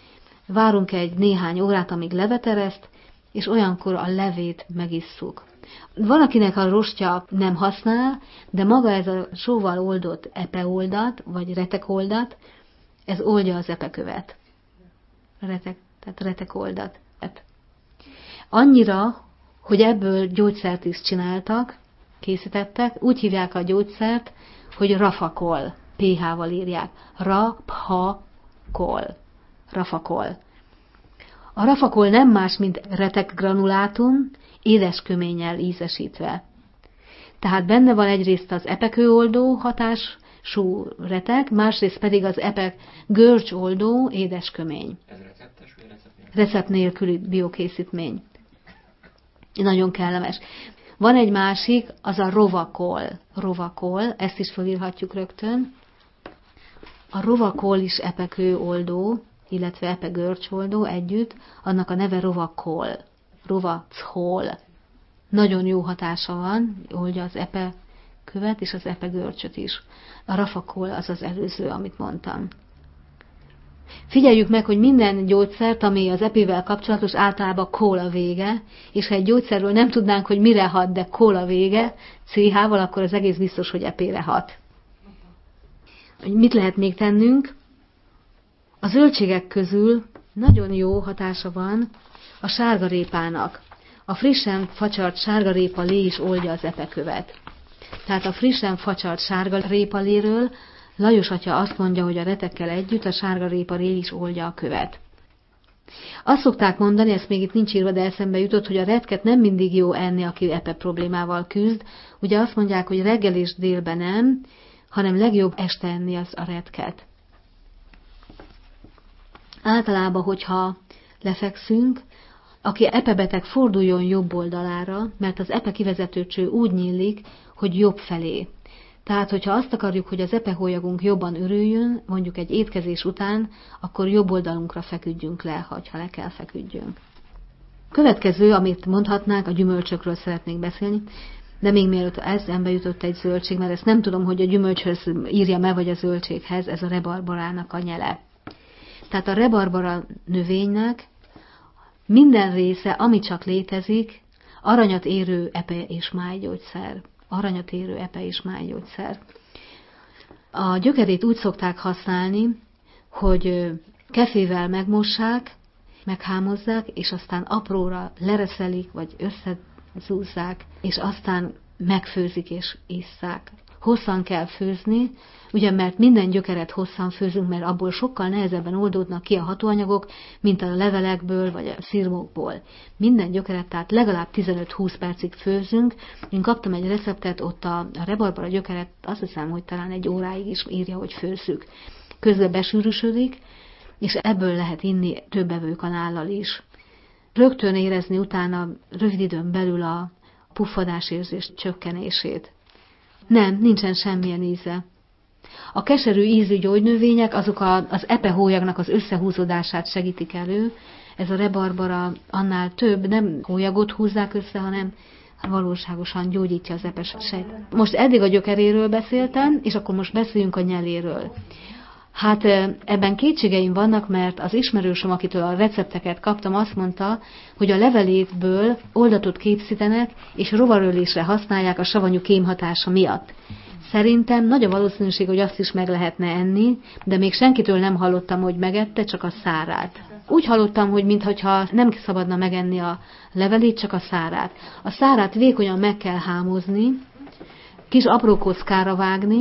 várunk egy néhány órát, amíg levetereszt, és olyankor a levét megisszuk. Van, akinek a rostja nem használ, de maga ez a sóval oldott epeoldat, vagy retekoldat, ez oldja az epekövet. Tehát retekoldat. Annyira, hogy ebből gyógyszert is csináltak, készítettek, úgy hívják a gyógyszert, hogy rafakol, PH-val írják. Raphakol. Rafakol. A rafakol nem más, mint retekgranulátum, édesköménnyel ízesítve. Tehát benne van egyrészt az epekőoldó hatású retek, másrészt pedig az epek görcsoldó édeskömény. Ez receptes vagy recept nélkül? Recept nélküli biokészítmény. Nagyon kellemes. Van egy másik, az a rovakol. Rovakol, ezt is felírhatjuk rögtön. A rovakol is epekőoldó, illetve epegörcsoldó együtt, annak a neve rovakol. Rovachol. Nagyon jó hatása van, oldja az epekövet és az epegörcsöt is. A rafakol az az előző, amit mondtam. Figyeljük meg, hogy minden gyógyszert, ami az epivel kapcsolatos, általában kol a vége, és ha egy gyógyszerről nem tudnánk, hogy mire hat, de kol a vége, CH-val, akkor az egész biztos, hogy epére hat. Mit lehet még tennünk? A zöldségek közül nagyon jó hatása van a sárgarépának. A frissen facsart sárgarépalé is oldja az epekövet. Tehát a frissen facsart sárgarépaléről Lajos atya azt mondja, hogy a retekkel együtt a sárgarépalé is oldja a követ. Azt szokták mondani, ezt még itt nincs írva, de eszembe jutott, hogy a retket nem mindig jó enni, aki epe problémával küzd. Ugye azt mondják, hogy reggel és délben nem, hanem legjobb este enni az a retket. Általában, hogyha lefekszünk, aki epebeteg, forduljon jobb oldalára, mert az epe kivezetőcső úgy nyílik, hogy jobb felé. Tehát, hogyha azt akarjuk, hogy az epehólyagunk jobban ürüljön, mondjuk egy étkezés után, akkor jobb oldalunkra feküdjünk le, ha le kell feküdjünk. Következő, amit mondhatnánk, a gyümölcsökről szeretnék beszélni, de még mielőtt eszembe jutott egy zöldség, mert ezt nem tudom, hogy a gyümölcshöz írjam-e, vagy a zöldséghez, ez a rebarbarának a nyele. Tehát a rebarbara növénynek minden része, ami csak létezik, aranyat érő epe és májgyógyszer. Aranyat érő epe és májgyógyszer. A gyökerét úgy szokták használni, hogy kefével megmossák, meghámozzák, és aztán apróra lereszelik, vagy összezúzzák, és aztán megfőzik és isszák. Hosszan kell főzni, ugye mert minden gyökeret hosszan főzünk, mert abból sokkal nehezebben oldódnak ki a hatóanyagok, mint a levelekből vagy a szirmokból. Minden gyökeret, tehát legalább 15-20 percig főzünk. Én kaptam egy receptet, ott a rebarbara gyökeret, azt hiszem, hogy talán egy óráig is írja, hogy főzzük. Közben besűrűsödik, és ebből lehet inni több evőkanállal is. Rögtön érezni utána rövid időn belül a puffadásérzés csökkenését. Nem, nincsen semmilyen íze. A keserű ízű gyógynövények azok az epehólyagnak az összehúzódását segítik elő. Ez a rebarbara annál több, nem hólyagot húzzák össze, hanem valóságosan gyógyítja az epes sejt. Most eddig a gyökeréről beszéltem, és akkor most beszéljünk a nyeléről. Hát ebben kétségeim vannak, mert az ismerősöm, akitől a recepteket kaptam, azt mondta, hogy a levelétből oldatot készítenek, és rovarölésre használják a savanyú kémhatása miatt. Szerintem nagy a valószínűség, hogy azt is meg lehetne enni, de még senkitől nem hallottam, hogy megette, csak a szárát. Úgy hallottam, hogy mintha nem szabadna megenni a levelét, csak a szárát. A szárát vékonyan meg kell hámozni, kis apró kockára vágni,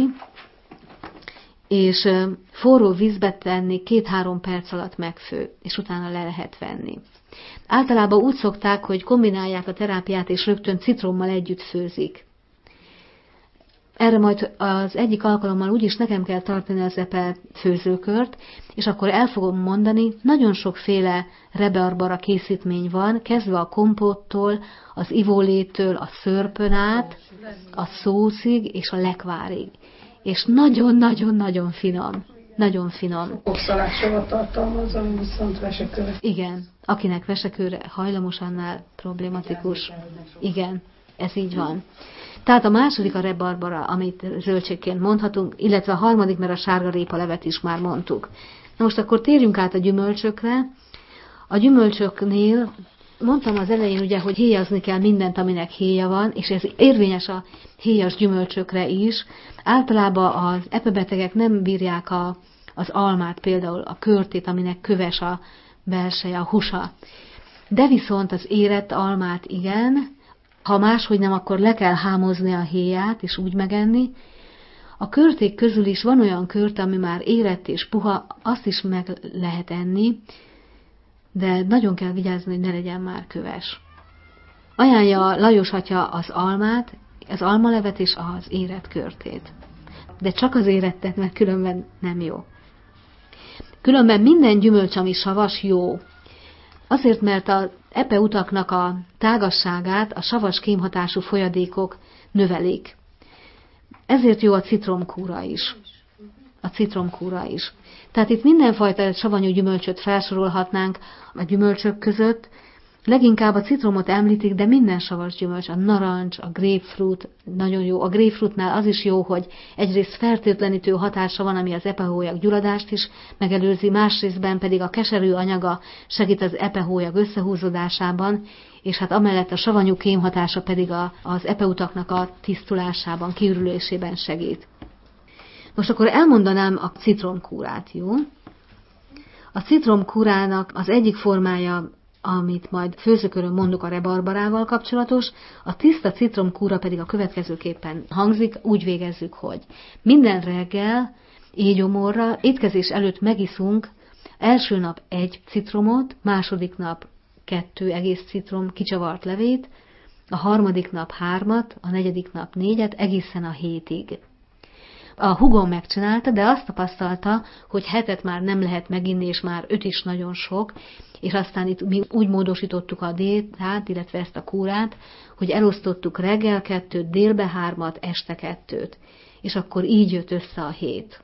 és forró vízbe tenni, 2-3 perc alatt megfő, és utána le lehet venni. Általában úgy szokták, hogy kombinálják a terápiát, és rögtön citrommal együtt főzik. Erre majd az egyik alkalommal úgyis nekem kell tartani az epe főzőkört, és akkor el fogom mondani, nagyon sokféle rebarbara készítmény van, kezdve a kompottól, az ivólétől, a szörpön át, a szószig és a lekvárig. És nagyon-nagyon-nagyon finom. Nagyon finom. Oxalátsavat tartalmaz, ami viszont vesekőre. Igen, akinek vesekőre hajlamos, annál problematikus. Igen, ez így van. Tehát a második a rebarbara, amit zöldségként mondhatunk, illetve a harmadik, mert a sárgarépa levet is már mondtuk. Na most akkor térjünk át a gyümölcsökre. A gyümölcsöknél mondtam az elején ugye, hogy héjazni kell mindent, aminek héja van, és ez érvényes a héjas gyümölcsökre is. Általában az epebetegek nem bírják az almát, például a körtét, aminek köves a belseje, a húsa. De viszont az érett almát igen, ha máshogy nem, akkor le kell hámozni a héját, és úgy megenni. A körték közül is van olyan kört, ami már érett és puha, azt is meg lehet enni, de nagyon kell vigyázni, hogy ne legyen már köves. Ajánlja Lajos atya az almát, az almalevet és az érett körtét. De csak az érettet, mert különben nem jó. Különben minden gyümölcs, ami savas, jó. Azért, mert az epeutaknak a tágasságát a savas kémhatású folyadékok növelik. Ezért jó a citromkúra is. A citromkúra is. Tehát itt mindenfajta savanyú gyümölcsöt felsorolhatnánk a gyümölcsök között. Leginkább a citromot említik, de minden savas gyümölcs, a narancs, a grapefruit nagyon jó. A grapefruitnál az is jó, hogy egyrészt fertőtlenítő hatása van, ami az epehóllyag gyulladást is megelőzi, másrésztben pedig a keserű anyaga segít az epehóllyag összehúzódásában, és hát amellett a savanyú kémhatása pedig az epeutaknak a tisztulásában, kiürülésében segít. Most akkor elmondanám a citromkúrát, jó? A citromkúrának az egyik formája, amit majd főzőkörön mondok, a rebarbarával kapcsolatos, a tiszta citromkúra pedig a következőképpen hangzik, úgy végezzük, hogy minden reggel éjgyomorra, étkezés előtt megiszunk első nap 1 citromot, második nap 2 egész citrom kicsavart levét, a harmadik nap 3-at, a negyedik nap 4-et, egészen a hétig. A húgom megcsinálta, de azt tapasztalta, hogy 7 már nem lehet meginni, és már 5 is nagyon sok, és aztán itt mi úgy módosítottuk a diétát, illetve ezt a kúrát, hogy elosztottuk reggel 2, délbe 3, este 2, és akkor így jött össze a 7.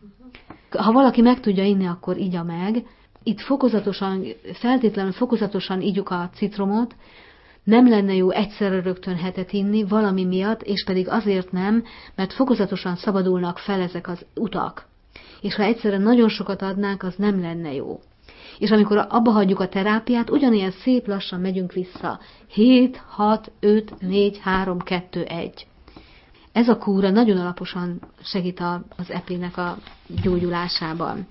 Ha valaki meg tudja inni, akkor igya meg. Itt feltétlenül fokozatosan igyuk a citromot, nem lenne jó egyszerre rögtön 7 inni valami miatt, és pedig azért nem, mert fokozatosan szabadulnak fel ezek az utak. És ha egyszerre nagyon sokat adnánk, az nem lenne jó. És amikor abba hagyjuk a terápiát, ugyanilyen szép lassan megyünk vissza. 7, 6, 5, 4, 3, 2, 1. Ez a kúra nagyon alaposan segít az epének a gyógyulásában.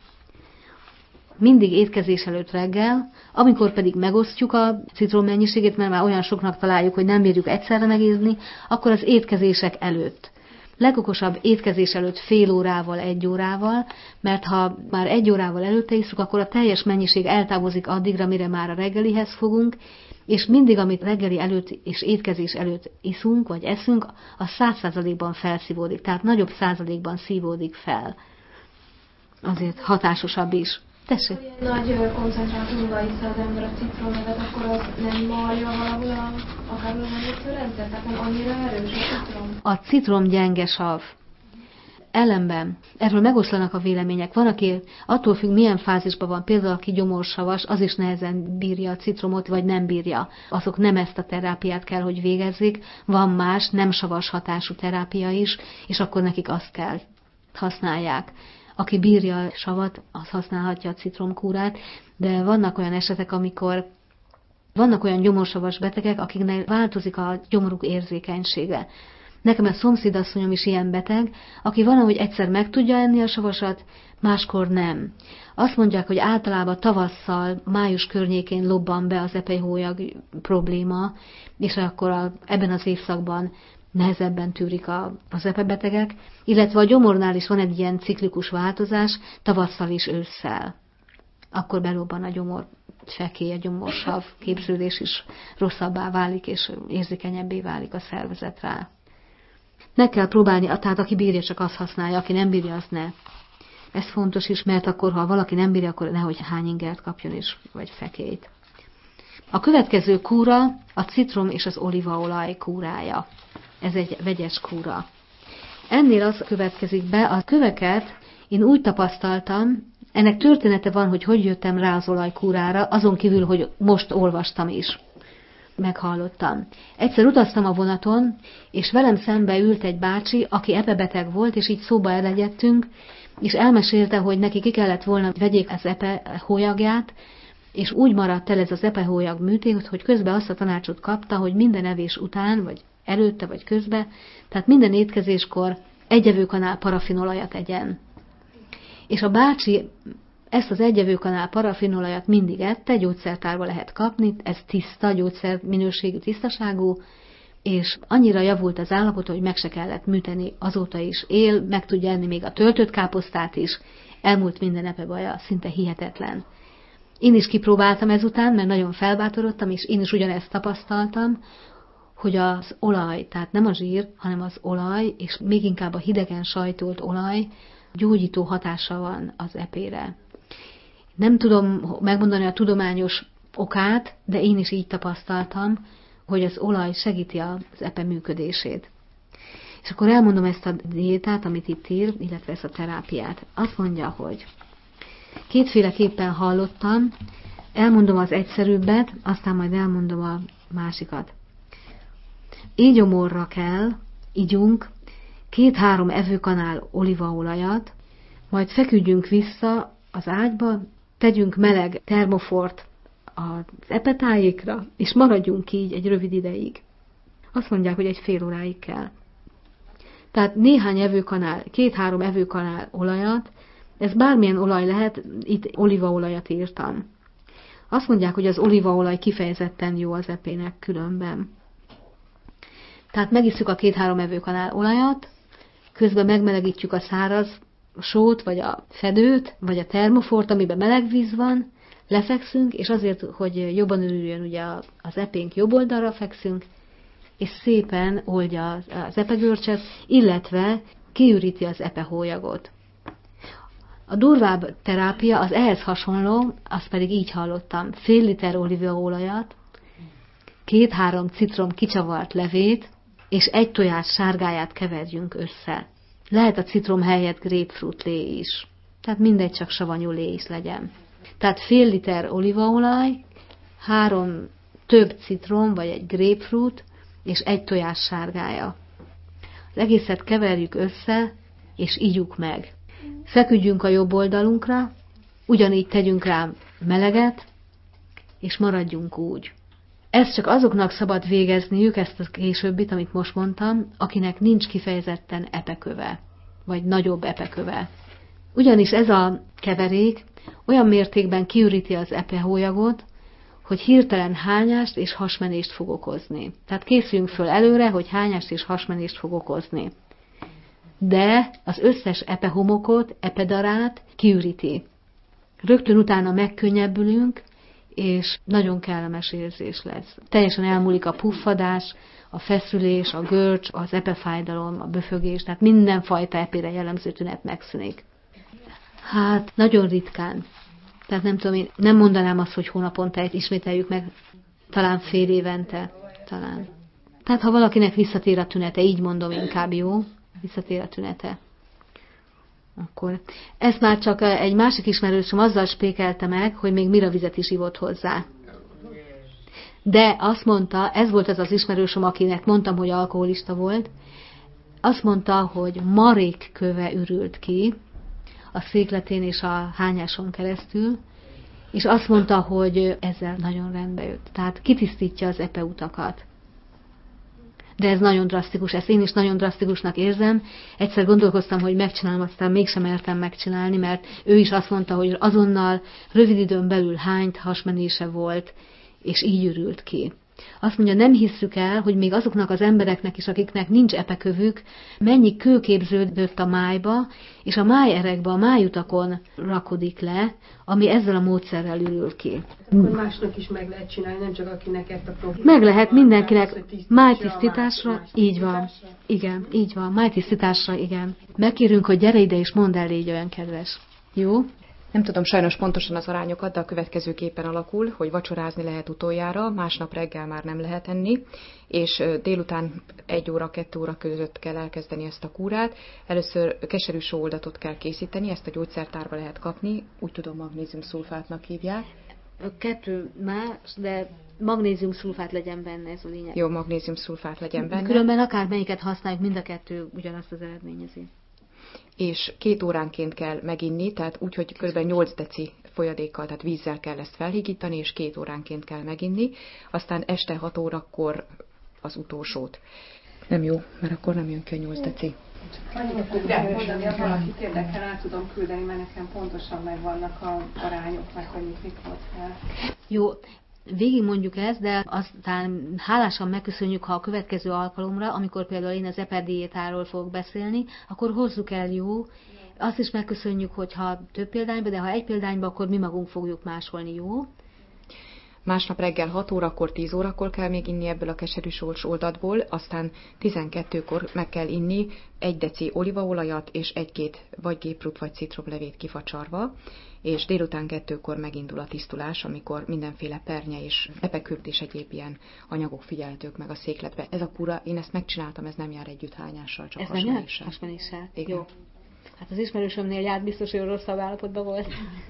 Mindig étkezés előtt reggel, amikor pedig megosztjuk a citrom mennyiségét, mert már olyan soknak találjuk, hogy nem bírjuk egyszerre megézni, akkor az étkezések előtt. Legokosabb étkezés előtt fél órával, 1 órával, mert ha már 1 órával előtte iszunk, akkor a teljes mennyiség eltávozik addigra, mire már a reggelihez fogunk, és mindig, amit reggeli előtt és étkezés előtt iszunk, vagy eszünk, az 100%-ban felszívódik, tehát nagyobb százalékban szívódik fel. Azért hatásosabb is. Tessék. Ha ilyen nagy koncentrátumban iszza az ember a citromlevet, akkor az nem marja valahol akár az emésztőrendszer? Tehát nem annyira erős a citrom? A citrom gyenge sav. Ellenben, erről megoszlanak a vélemények. Van, aki attól függ, milyen fázisban van, például aki gyomorsavas, az is nehezen bírja a citromot, vagy nem bírja. Azok nem ezt a terápiát kell, hogy végezzék. Van más, nem savas hatású terápia is, és akkor nekik azt kell használják. Aki bírja a savat, az használhatja a citromkúrát, de vannak olyan esetek, amikor vannak olyan gyomorsavas betegek, akiknek változik a gyomoruk érzékenysége. Nekem a szomszédasszonyom is ilyen beteg, aki valahogy egyszer meg tudja enni a savasat, máskor nem. Azt mondják, hogy általában tavasszal, május környékén lobban be az epehóllyag probléma, és akkor ebben az évszakban nehezebben tűrik az epebetegek, illetve a gyomornál is van egy ilyen ciklikus változás, tavasszal is ősszel. Akkor belobban a gyomor fekély, a gyomorsav képződés is rosszabbá válik, és érzékenyebbé válik a szervezet rá. Meg kell próbálni, tehát aki bírja, csak azt használja, aki nem bírja, az ne. Ez fontos is, mert akkor, ha valaki nem bírja, akkor nehogy hányingert kapjon is, vagy fekélyt. A következő kúra a citrom és az olívaolaj kúrája. Ez egy vegyes kúra. Ennél az következik be, a köveket én úgy tapasztaltam, ennek története van, hogy jöttem rá az olajkúrára, azon kívül, hogy most olvastam is. Meghallottam. Egyszer utaztam a vonaton, és velem szembe ült egy bácsi, aki epebeteg volt, és így szóba elegyedtünk, és elmesélte, hogy neki ki kellett volna vegyék az epe hólyagját, és úgy maradt el ez az epehólyag műtét, hogy közben azt a tanácsot kapta, hogy minden evés után, vagy előtte, vagy közben, tehát minden étkezéskor egy evőkanál parafinolajat egyen. És a bácsi ezt az egy evőkanál parafinolajat mindig ette, gyógyszertárba lehet kapni, ez tiszta, gyógyszer minőségű, tisztaságú, és annyira javult az állapot, hogy meg se kellett műteni, azóta is él, meg tudja enni még a töltött káposztát is, elmúlt minden epebaja, szinte hihetetlen. Én is kipróbáltam ezután, mert nagyon felbátorodtam, és én is ugyanezt tapasztaltam, hogy az olaj, tehát nem a zsír, hanem az olaj, és még inkább a hidegen sajtolt olaj gyógyító hatása van az epére. Nem tudom megmondani a tudományos okát, de én is így tapasztaltam, hogy az olaj segíti az epe működését. És akkor elmondom ezt a diétát, amit itt ír, illetve ezt a terápiát. Azt mondja, hogy kétféleképpen hallottam, elmondom az egyszerűbbet, aztán majd elmondom a másikat. Égyomorra kell, igyunk 2-3 evőkanál olívaolajat, majd feküdjünk vissza az ágyba, tegyünk meleg termofort az epetájékra, és maradjunk így egy rövid ideig. Azt mondják, hogy egy fél óráig kell. Tehát néhány evőkanál, 2-3 evőkanál olajat, ez bármilyen olaj lehet, itt olívaolajat írtam. Azt mondják, hogy az olívaolaj kifejezetten jó az epének különben. Tehát megisszük a 2-3 evőkanál olajat, közben megmelegítjük a száraz sót, vagy a fedőt, vagy a termofort, amiben meleg víz van, lefekszünk, és azért, hogy jobban ürüljön ugye az epénk, jobb oldalra fekszünk, és szépen oldja az epegörcset, illetve kiüríti az epehólyagot. A durvább terápia az ehhez hasonló, azt pedig így hallottam, fél liter olívaolajat, 2-3 citrom kicsavart levét, és 1 tojás sárgáját keverjünk össze. Lehet a citrom helyett grapefruit lé is. Tehát mindegy, csak savanyú lé is legyen. Tehát fél liter olívaolaj, 3 több citrom, vagy egy grapefruit, és 1 tojás sárgája. Az egészet keverjük össze, és ígyuk meg. Feküdjünk a jobb oldalunkra, ugyanígy tegyünk rá meleget, és maradjunk úgy. Ezt csak azoknak szabad végezniük, ezt a későbbit, amit most mondtam, akinek nincs kifejezetten epeköve, vagy nagyobb epeköve. Ugyanis ez a keverék olyan mértékben kiüríti az epehólyagot, hogy hirtelen hányást és hasmenést fog okozni. Tehát készüljünk föl előre, hogy hányást és hasmenést fog okozni. De az összes epehomokot, epedarát kiüríti. Rögtön utána megkönnyebbülünk, és nagyon kellemes érzés lesz. Teljesen elmúlik a puffadás, a feszülés, a görcs, az epefájdalom, a böfögés, tehát mindenfajta epére jellemző tünet megszűnik. Hát, nagyon ritkán. Tehát nem tudom, én nem mondanám azt, hogy hónaponta ismételjük meg, talán fél évente, talán. Tehát ha valakinek visszatér a tünete, így mondom inkább, jó? Visszatér a tünete. Akkor ezt már csak egy másik ismerősöm azzal spékelte meg, hogy még miravizet is ivott hozzá. De azt mondta, ez volt az az ismerősöm, akinek mondtam, hogy alkoholista volt, azt mondta, hogy marékköve ürült ki a székletén és a hányáson keresztül, és azt mondta, hogy ezzel nagyon rendbe jött. Tehát kitisztítja az epeutakat. De ez nagyon drasztikus, ezt én is nagyon drasztikusnak érzem. Egyszer gondolkoztam, hogy megcsinálom, aztán mégsem mertem megcsinálni, mert ő is azt mondta, hogy azonnal rövid időn belül hányt hasmenése volt, és így ürült ki. Azt mondja, nem hisszük el, hogy még azoknak az embereknek is, akiknek nincs epekövük, mennyi kő képződött a májba, és a májerekbe, a májutakon rakodik le, ami ezzel a módszerrel ürül ki. Akkor másnak is meg lehet csinálni, nem csak akinek epekövük. Meg lehet mindenkinek májtisztításra, így van. Igen, így van, májtisztításra, igen. Megkérünk, hogy gyere ide és mondd el, légy olyan kedves. Jó? Nem tudom sajnos pontosan az arányokat, de a következőképpen alakul, hogy vacsorázni lehet utoljára, másnap reggel már nem lehet enni, és délután 1 óra, 2 óra között kell elkezdeni ezt a kúrát. Először keserű sóoldatot kell készíteni, ezt a gyógyszertárba lehet kapni, úgy tudom, magnéziumszulfátnak hívják. 2 más, de magnéziumszulfát legyen benne, ez a lényeg. Jó, magnéziumszulfát legyen benne. Különben akármelyiket használjuk, mind a 2 ugyanazt az eredményezi. És 2 óránként kell meginni, tehát úgy, hogy kb. 8 deci folyadékkal, tehát vízzel kell ezt felhigítani, és 2 óránként kell meginni, aztán este 6 órakor az utolsót. Nem jó, mert akkor nem jön ki a 8 deci. Annyit tudok mondani, ha valakit érdekel, át tudom küldeni, mert nekem pontosan megvannak az arányok, meg hogy mit volt fel. Jó, végig mondjuk ezt, de aztán hálásan megköszönjük, ha a következő alkalomra, amikor például én az EPE diétáról fogok beszélni, akkor hozzuk el, jó? Azt is megköszönjük, hogyha több példányba, de ha egy példányba, akkor mi magunk fogjuk másolni, jó? Másnap reggel 6 órakor, 10 órakor kell még inni ebből a keserű sós oldatból, aztán 12-kor meg kell inni 1 deci olívaolajat és 1-2 vagy géprut vagy citromlevét kifacsarva, és délután 2-kor megindul a tisztulás, amikor mindenféle pernye és epekürt és egyéb ilyen anyagok figyelhetők meg a székletbe. Ez a kúra, én ezt megcsináltam, ez nem jár együtthányással, csak hasmenéssel. Hasmenéssel? Igen. Jó. Hát az ismerősömnél járt, biztos, hogy rosszabb állapotban volt.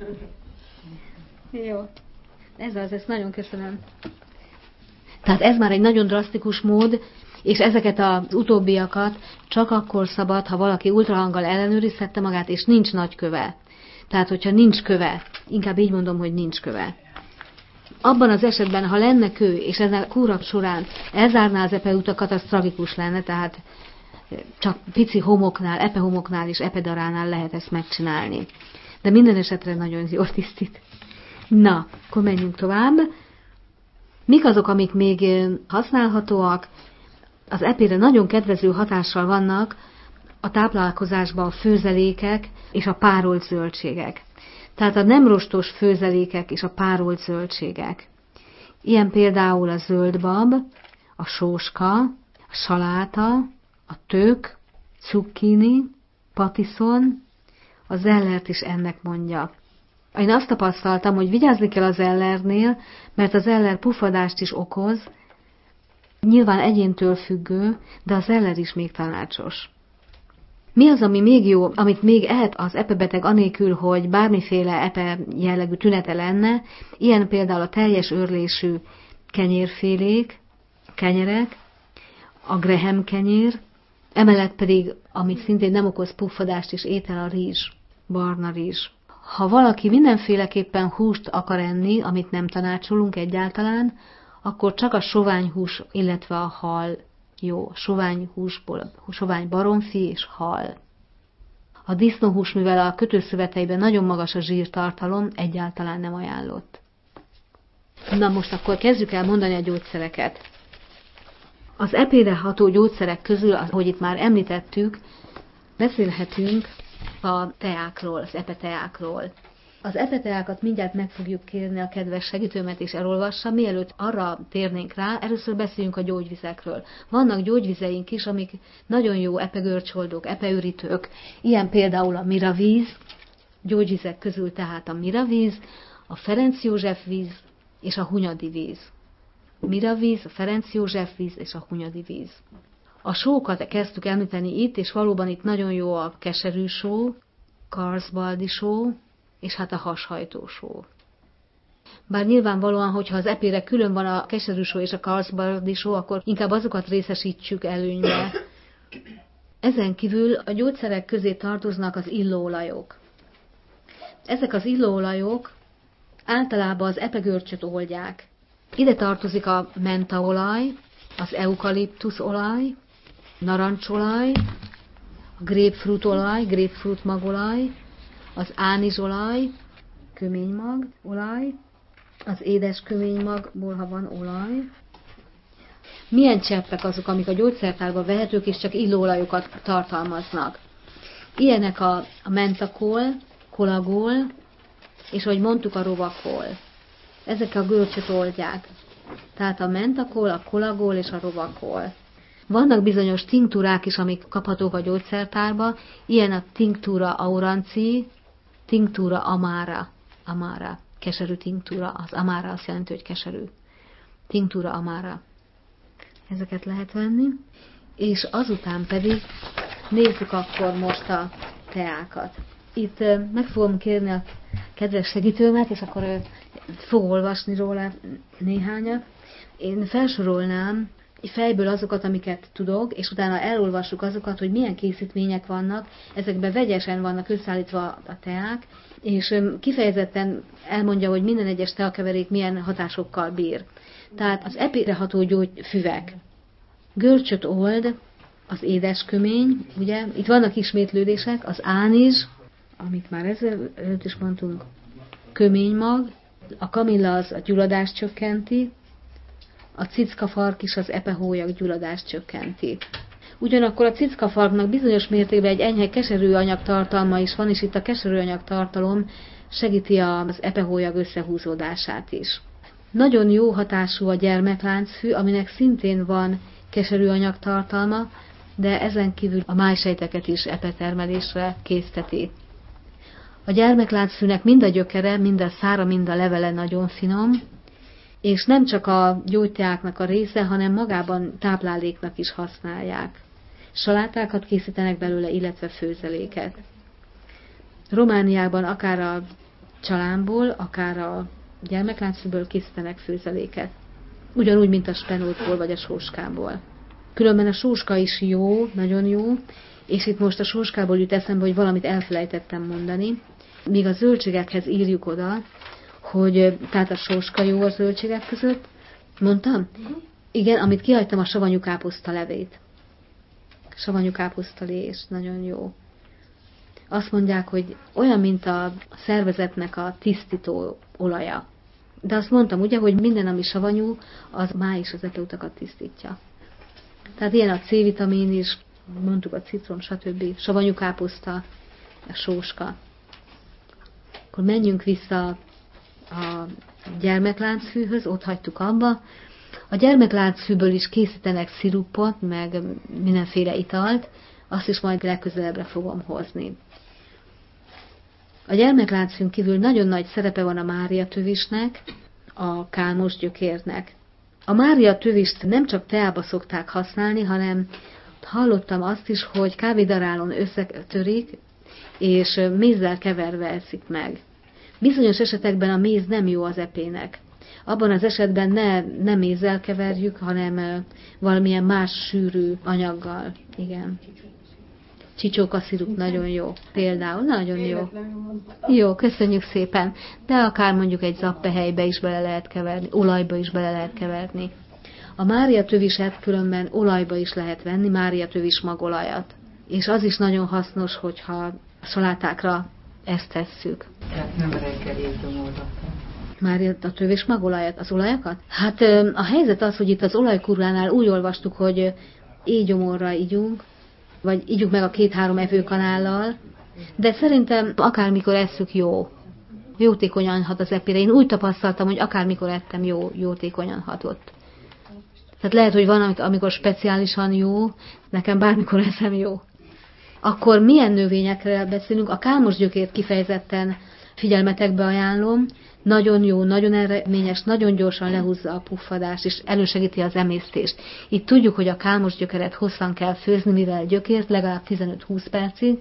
Jó. Ezt nagyon köszönöm. Tehát ez már egy nagyon drasztikus mód, és ezeket az utóbbiakat csak akkor szabad, ha valaki ultrahanggal ellenőrizhette magát, és nincs nagy köve. Tehát, hogyha nincs köve, inkább így mondom, hogy nincs köve. Abban az esetben, ha lenne kő, és ezen a kúra során elzárná az epeutakat, az tragikus lenne, tehát csak pici homoknál, epehomoknál és epedaránál lehet ezt megcsinálni. De minden esetre nagyon jól tisztít. Na, akkor menjünk tovább. Mik azok, amik még használhatóak? Az epére nagyon kedvező hatással vannak a táplálkozásban a főzelékek és a párolt zöldségek. Tehát a nem rostos főzelékek és a párolt zöldségek. Ilyen például a zöldbab, a sóska, a saláta, a tök, cukkini, patiszon, a zellert is ennek mondja. Én azt tapasztaltam, hogy vigyázni kell az ellernél, mert az eller puffadást is okoz, nyilván egyéntől függő, de az eller is még tanácsos. Mi az, ami még jó, amit még ehet az epebeteg anélkül, hogy bármiféle epe jellegű tünete lenne, ilyen például a teljes őrlésű kenyérfélék, kenyerek, a graham kenyér, emellett pedig, amit szintén nem okoz puffadást is, étel a rizs, barna rizs. Ha valaki mindenféleképpen húst akar enni, amit nem tanácsolunk egyáltalán, akkor csak a soványhús, illetve a hal jó. Soványhúsból, sovány baromfi és hal. A disznóhús, mivel a kötőszöveteiben nagyon magas a zsírtartalom, egyáltalán nem ajánlott. Na most akkor kezdjük el mondani a gyógyszereket. Az epére ható gyógyszerek közül, ahogy itt már említettük, beszélhetünk a teákról, az epeteákról. Az epeteákat mindjárt meg fogjuk kérni a kedves segítőmet és elolvassa, mielőtt arra térnénk rá, először beszéljünk a gyógyvizekről. Vannak gyógyvizeink is, amik nagyon jó epegörcsoldók, epeürítők, ilyen például a miravíz, gyógyvizek közül tehát a miravíz, a Ferenc József víz és a hunyadi víz. Miravíz, a Ferenc József víz és a hunyadi víz. A sókat kezdtük említeni itt, és valóban itt nagyon jó a keserű só, karlsbaldi só, és hát a hashajtó só. Bár nyilvánvalóan, hogyha az epére külön van a keserű só és a karlsbaldi só, akkor inkább azokat részesítsük előnybe. Ezen kívül a gyógyszerek közé tartoznak az illóolajok. Ezek az illóolajok általában az epegörcsöt oldják. Ide tartozik a mentaolaj, az eukaliptuszolaj, narancsolaj, a grapefruitolaj, grapefruit magolaj, az ánizsolaj, köménymag, olaj, az édes köménymagból, ha van olaj. Milyen cseppek azok, amik a gyógyszertárban vehetők, és csak illóolajokat tartalmaznak? Ilyenek a mentakol, kolagol, és ahogy mondtuk, a rovakol. Ezek a görcsöt oldják. Tehát a mentakol, a kolagol és a rovakol. Vannak bizonyos tinktúrák is, amik kaphatók a gyógyszertárba, ilyen a tinktúra auranci, tinktúra amara, keserű tinktúra, az amara azt jelenti, hogy keserű. Tinktúra amara. Ezeket lehet venni. És azután pedig nézzük akkor most a teákat. Itt meg fogom kérni a kedves segítőmet, és akkor ő fog olvasni róla néhányat. Én felsorolnám fejből azokat, amiket tudok, és utána elolvassuk azokat, hogy milyen készítmények vannak, ezekben vegyesen vannak összeállítva a teák, és kifejezetten elmondja, hogy minden egyes teakeverék milyen hatásokkal bír. Tehát az epire ható gyógyfüvek. Görcsöt old, az édeskömény, ugye, itt vannak ismétlődések, az ánizs, amit már előtt is mondtunk, köménymag, a kamilla az a gyulladást csökkenti, a cickafark is az epehólyak gyulladást csökkenti. Ugyanakkor a cickafarknak bizonyos mértékben egy enyhe keserű anyagtartalma is van, és itt a keserű anyagtartalom segíti az epehólyak összehúzódását is. Nagyon jó hatású a gyermekláncfű, aminek szintén van keserű anyagtartalma, de ezen kívül a májsejteket is epetermelésre készteti. A gyermekláncfűnek mind a gyökere, mind a szára, mind a levele nagyon finom, és nem csak a gyógyteáknak a része, hanem magában tápláléknak is használják. Salátákat készítenek belőle, illetve főzeléket. Romániában akár a csalánból, akár a gyermekláncfűből készítenek főzeléket. Ugyanúgy, mint a spenótból vagy a sóskából. Különben a sóska is jó, nagyon jó, és itt most a sóskából jut eszembe, hogy valamit elfelejtettem mondani. Míg a zöldségekhez írjuk oda, hogy tehát a sóska jó a zöldségek között. Mondtam? Igen, amit kihagytam, a savanyú káposzta levét. Savanyú káposztalés, nagyon jó. Azt mondják, hogy olyan, mint a szervezetnek a tisztító olaja. De azt mondtam, ugye, hogy minden, ami savanyú, az máj is az epeutakat tisztítja. Tehát ilyen a C-vitamin is, mondtuk a citrom, stb. Savanyú káposzta, a sóska. Akkor menjünk vissza a gyermekláncfűhöz, ott hagytuk abba. A gyermekláncfűből is készítenek szirupot, meg mindenféle italt, azt is majd legközelebbre fogom hozni. A gyermekláncfűn kívül nagyon nagy szerepe van a máriatövisnek, a kálmos gyökérnek. A máriatövist nem csak teába szokták használni, hanem hallottam azt is, hogy kávédarálon összetörik, és mézzel keverve eszik meg. Bizonyos esetekben a méz nem jó az epének. Abban az esetben ne mézzel keverjük, hanem valamilyen más sűrű anyaggal. Igen. Csicsókaszirup nagyon jó. Például nagyon jó. Jó, köszönjük szépen. De akár mondjuk egy zappehelybe is bele lehet keverni, olajba is bele lehet keverni. A máriatöviset különben olajba is lehet venni, máriatövis magolajat. És az is nagyon hasznos, hogyha a salátákra ezt tesszük. Tehát nem reggel gyomorgattam. Máriatövis magolajat, az olajakat? Hát a helyzet az, hogy itt az olajkurvánál úgy olvastuk, hogy éjgyomorra igyunk, vagy igyuk meg a 2-3 evőkanállal, de szerintem akármikor esszük jó. Jótékonyan hat az epére. Én úgy tapasztaltam, hogy akármikor ettem jótékonyan hatott. Tehát lehet, hogy van, amikor speciálisan jó, nekem bármikor eszem jó. Akkor milyen növényekről beszélünk? A kálmosgyökért kifejezetten figyelmetekbe ajánlom. Nagyon jó, nagyon eredményes, nagyon gyorsan lehúzza a puffadást, és elősegíti az emésztést. Itt tudjuk, hogy a kálmosgyökeret hosszan kell főzni, mivel gyökért legalább 15-20 percig,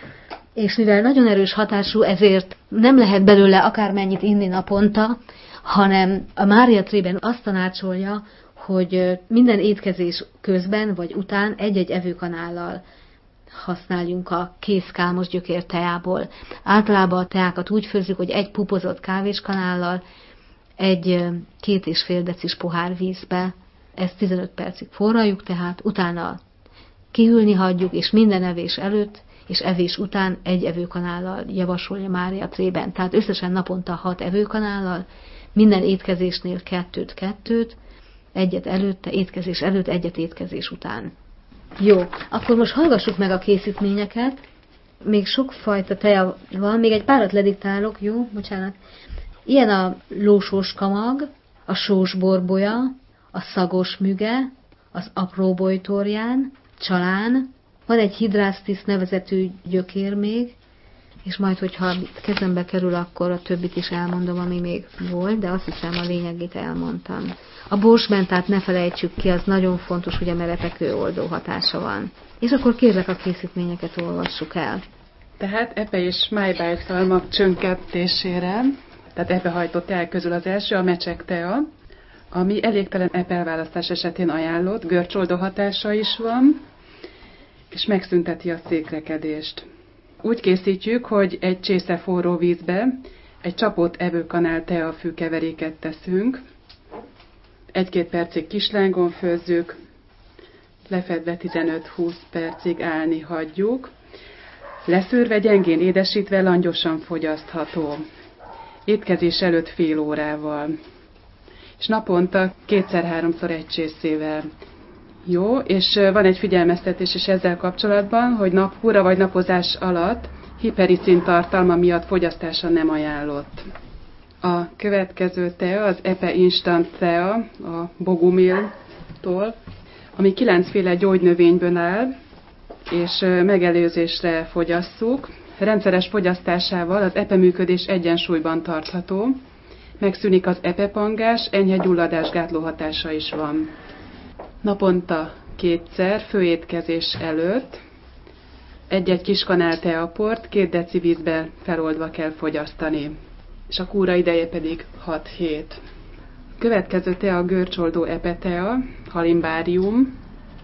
és mivel nagyon erős hatású, ezért nem lehet belőle akármennyit inni naponta, hanem a Mária Trében azt tanácsolja, hogy minden étkezés közben vagy után egy-egy evőkanállal használjunk a kész kálmosgyökér teából. Általában a teákat úgy főzzük, hogy egy pupozott kávéskanállal, egy 2,5 decis pohár vízbe, ezt 15 percig forraljuk, tehát utána kihűlni hagyjuk, és minden evés előtt és evés után egy evőkanállal javasolja Mária Trében. Tehát összesen naponta 6 evőkanállal, minden étkezésnél 2-2, egyet előtte, étkezés előtt, egyet étkezés után. Jó, akkor most hallgassuk meg a készítményeket. Még sokfajta teja van, még egy párat lediktálok, jó? Bocsánat. Ilyen a lósóskamag, a sósborbolya, a szagos müge, az apró bojtorján, csalán, van egy hidrásztisz nevezetű gyökér még, és majd, hogyha kezembe kerül, akkor a többit is elmondom, ami még volt, de azt hiszem a lényegét elmondtam. A borsmentát ne felejtsük ki, az nagyon fontos, ugye, mert epekőoldó hatása van. És akkor kérlek, a készítményeket olvassuk el. Tehát epe és májbáltalmak csönkentésére, tehát ebehajtott teák közül az első a mecsek tea, Ami elégtelen epe elválasztás esetén ajánlott, görcsoldó hatása is van, és megszünteti a székrekedést. Úgy készítjük, hogy egy csésze forró vízbe egy csapott evőkanál teafű keveréket teszünk, 1-2 percig kislángon főzzük, lefedve 15-20 percig állni hagyjuk, leszűrve, gyengén édesítve, langyosan fogyasztható. Étkezés előtt fél órával. És naponta 2-3-szor egy csészével. Jó, és van egy figyelmeztetés is ezzel kapcsolatban, hogy napkúra vagy napozás alatt hipericin tartalma miatt fogyasztása nem ajánlott. A következő tea az Epe Instant Tea a Bogumiltól, ami 9 féle gyógynövényből áll, és megelőzésre fogyasszuk. Rendszeres fogyasztásával az epeműködés egyensúlyban tartható, megszűnik az epepangás, enyhe gyulladásgátló hatása is van. Naponta 2-szer, főétkezés előtt, 1-1 kis kanál teaport 2 deci vízbe feloldva kell fogyasztani, és a kúra ideje pedig 6 hét. Következő tea a görcsoldó epetea, Halimbárium,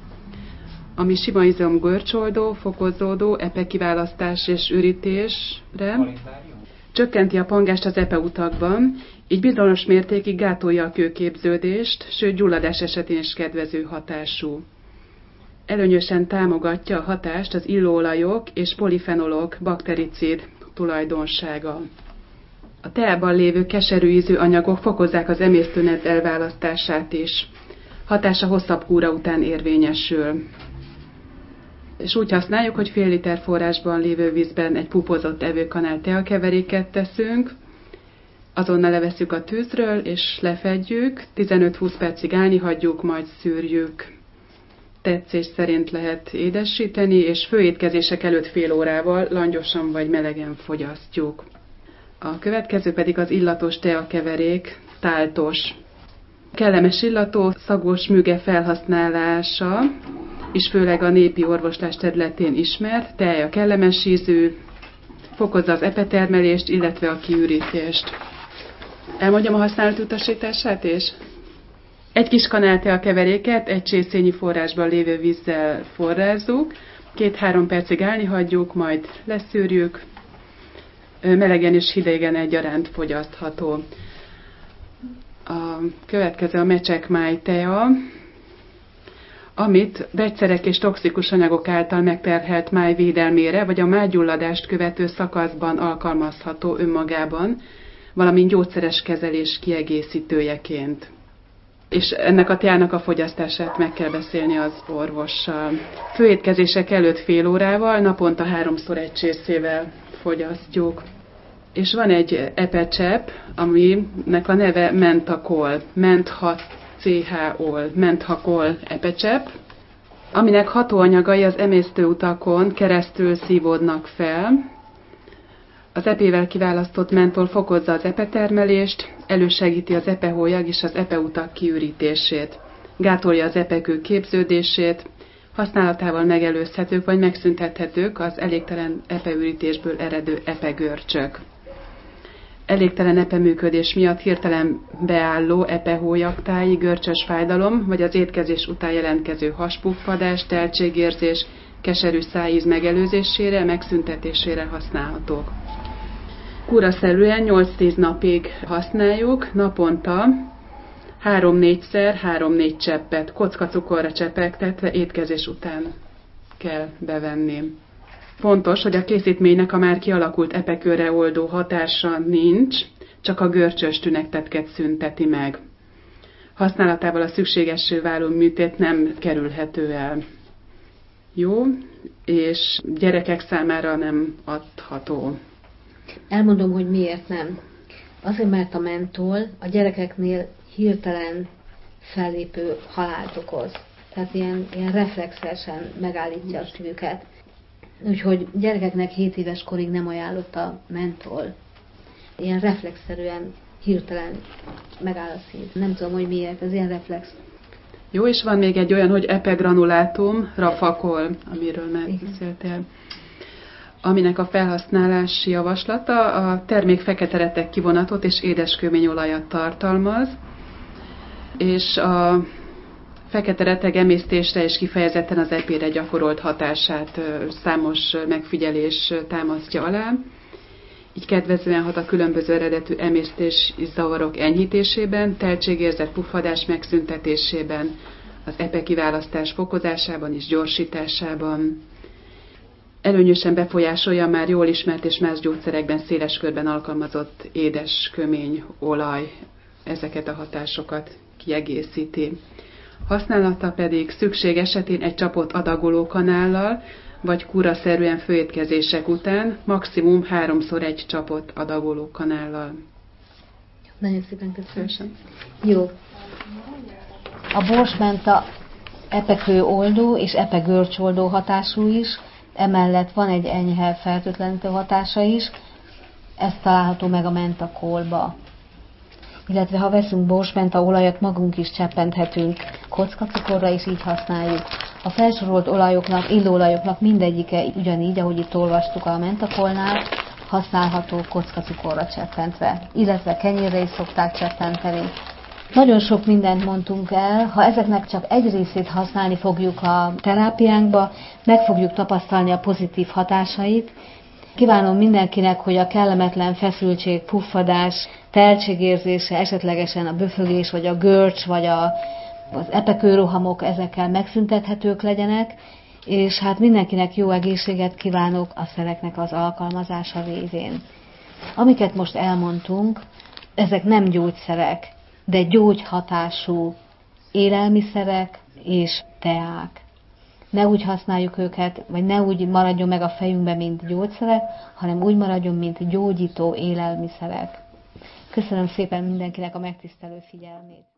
ami sima izom görcsoldó, fokozódó, epekiválasztás és ürítésre. Csökkenti a pangást az epeutakban, így bizonyos mértékig gátolja a kőképződést, sőt gyulladás esetén is kedvező hatású. Előnyösen támogatja a hatást az illóolajok és polifenolok baktericid tulajdonsága. A teában lévő keserű ízű anyagok fokozzák az emésztőnet elválasztását is. Hatása hosszabb kúra után érvényesül. És úgy használjuk, hogy fél liter forrásban lévő vízben egy pupozott evőkanál teakeveréket teszünk, azonnal levesszük a tűzről, és lefedjük, 15-20 percig állni hagyjuk, majd szűrjük. Tetszés szerint lehet édesíteni, és főétkezések előtt fél órával langyosan vagy melegen fogyasztjuk. A következő pedig az illatos teakeverék, táltos. Kellemes illatú, szagos műge felhasználása, és főleg a népi orvoslás területén ismert, teja kellemes ízű, fokozza az epetermelést, illetve a kiürítést. Elmondjam a használat utasítását is? 1 kis kanál teakeveréket 1 csészényi forrásban lévő vízzel forrázzuk, 2-3 percig állni hagyjuk, majd leszűrjük, melegen és hidegen egyaránt fogyasztható. A következő a mecsekmáj tea, amit vegyszerek és toxikus anyagok által megterhelt máj védelmére, vagy a májgyulladást követő szakaszban alkalmazható önmagában, valamint gyógyszeres kezelés kiegészítőjeként. És ennek a teának a fogyasztását meg kell beszélni az orvossal. Főétkezések előtt fél órával, naponta 3-szor egy csészével fogyasztjuk. És van egy epecsepp, aminek a neve Menthacol, Menthacol epecsepp, aminek hatóanyagai az emésztőutakon keresztül szívódnak fel. Az epével kiválasztott mentol fokozza az epetermelést, elősegíti az epehólyag és az epeutak kiürítését, gátolja az epekő képződését, használatával megelőzhetők vagy megszüntethetők az elégtelen epeürítésből eredő epegörcsök. Elégtelen epeműködés miatt hirtelen beálló epehólyagtáji görcsös fájdalom, vagy az étkezés után jelentkező haspuffadás, teltségérzés, keserű szájíz megelőzésére, megszüntetésére használhatók. Kúraszerűen 8-10 napig használjuk, naponta 3-4-szer 3-4 cseppet, kockacukorra csepegtetve étkezés után kell bevenni. Fontos, hogy a készítménynek a már kialakult epekőre oldó hatása nincs, csak a görcsös tüneteket szünteti meg. Használatával a szükségessé váló műtét nem kerülhető el. Jó, és gyerekek számára nem adható. Elmondom, hogy miért nem. Azért, mert a mentol a gyerekeknél hirtelen fellépő halált okoz. Tehát ilyen reflexesen megállítja a szívüket. Úgyhogy gyerekeknek 7 éves korig nem ajánlott a mentol. Ilyen reflexzerűen hirtelen megáll a szív. Nem tudom, hogy miért, ez ilyen reflex. Jó, és van még egy olyan, hogy epegranulátum, Rafacol, amiről már beszéltél, aminek a felhasználási javaslata a termék fekete retek kivonatot és édeskőményolajat tartalmaz. és a fekete reteg emésztésre és kifejezetten az epére gyakorolt hatását számos megfigyelés támasztja alá. Így kedvezően hat a különböző eredetű emésztési zavarok enyhítésében, teltségérzet, puffadás megszüntetésében, az epe kiválasztás fokozásában és gyorsításában. Előnyösen befolyásolja már jól ismert és más gyógyszerekben széles körben alkalmazott édes kömény, olaj, ezeket a hatásokat kiegészíti. Használata pedig szükség esetén egy csapott adagolókanállal, vagy kúraszerűen főétkezések után maximum 3-szor egy csapott adagolókanállal. Nagyon szépen köszönöm. Jó. A borsmenta epekő oldó és epegörcsoldó hatású is, emellett van egy enyhe fertőtlenítő hatása is, ez található meg a mentakólba. Illetve ha veszünk borsmenta olajat, magunk is cseppenthetünk kockacukorra, és így használjuk. A felsorolt olajoknak, illóolajoknak mindegyike ugyanígy, ahogy itt olvastuk a mentakolnál, használható kockacukorra cseppentve, illetve kenyérre is szokták cseppenteni. Nagyon sok mindent mondtunk el, ha ezeknek csak egy részét használni fogjuk a terápiánkba, meg fogjuk tapasztalni a pozitív hatásait. Kívánom mindenkinek, hogy a kellemetlen feszültség, puffadás, teltségérzése, esetlegesen a böfögés, vagy a görcs, vagy az epekőrohamok ezekkel megszüntethetők legyenek, és hát mindenkinek jó egészséget kívánok a szereknek az alkalmazása révén. Amiket most elmondtunk, ezek nem gyógyszerek, de gyógyhatású élelmiszerek és teák. Ne úgy használjuk őket, vagy ne úgy maradjon meg a fejünkben, mint gyógyszerek, hanem úgy maradjon, mint gyógyító élelmiszerek. Köszönöm szépen mindenkinek a megtisztelő figyelmét.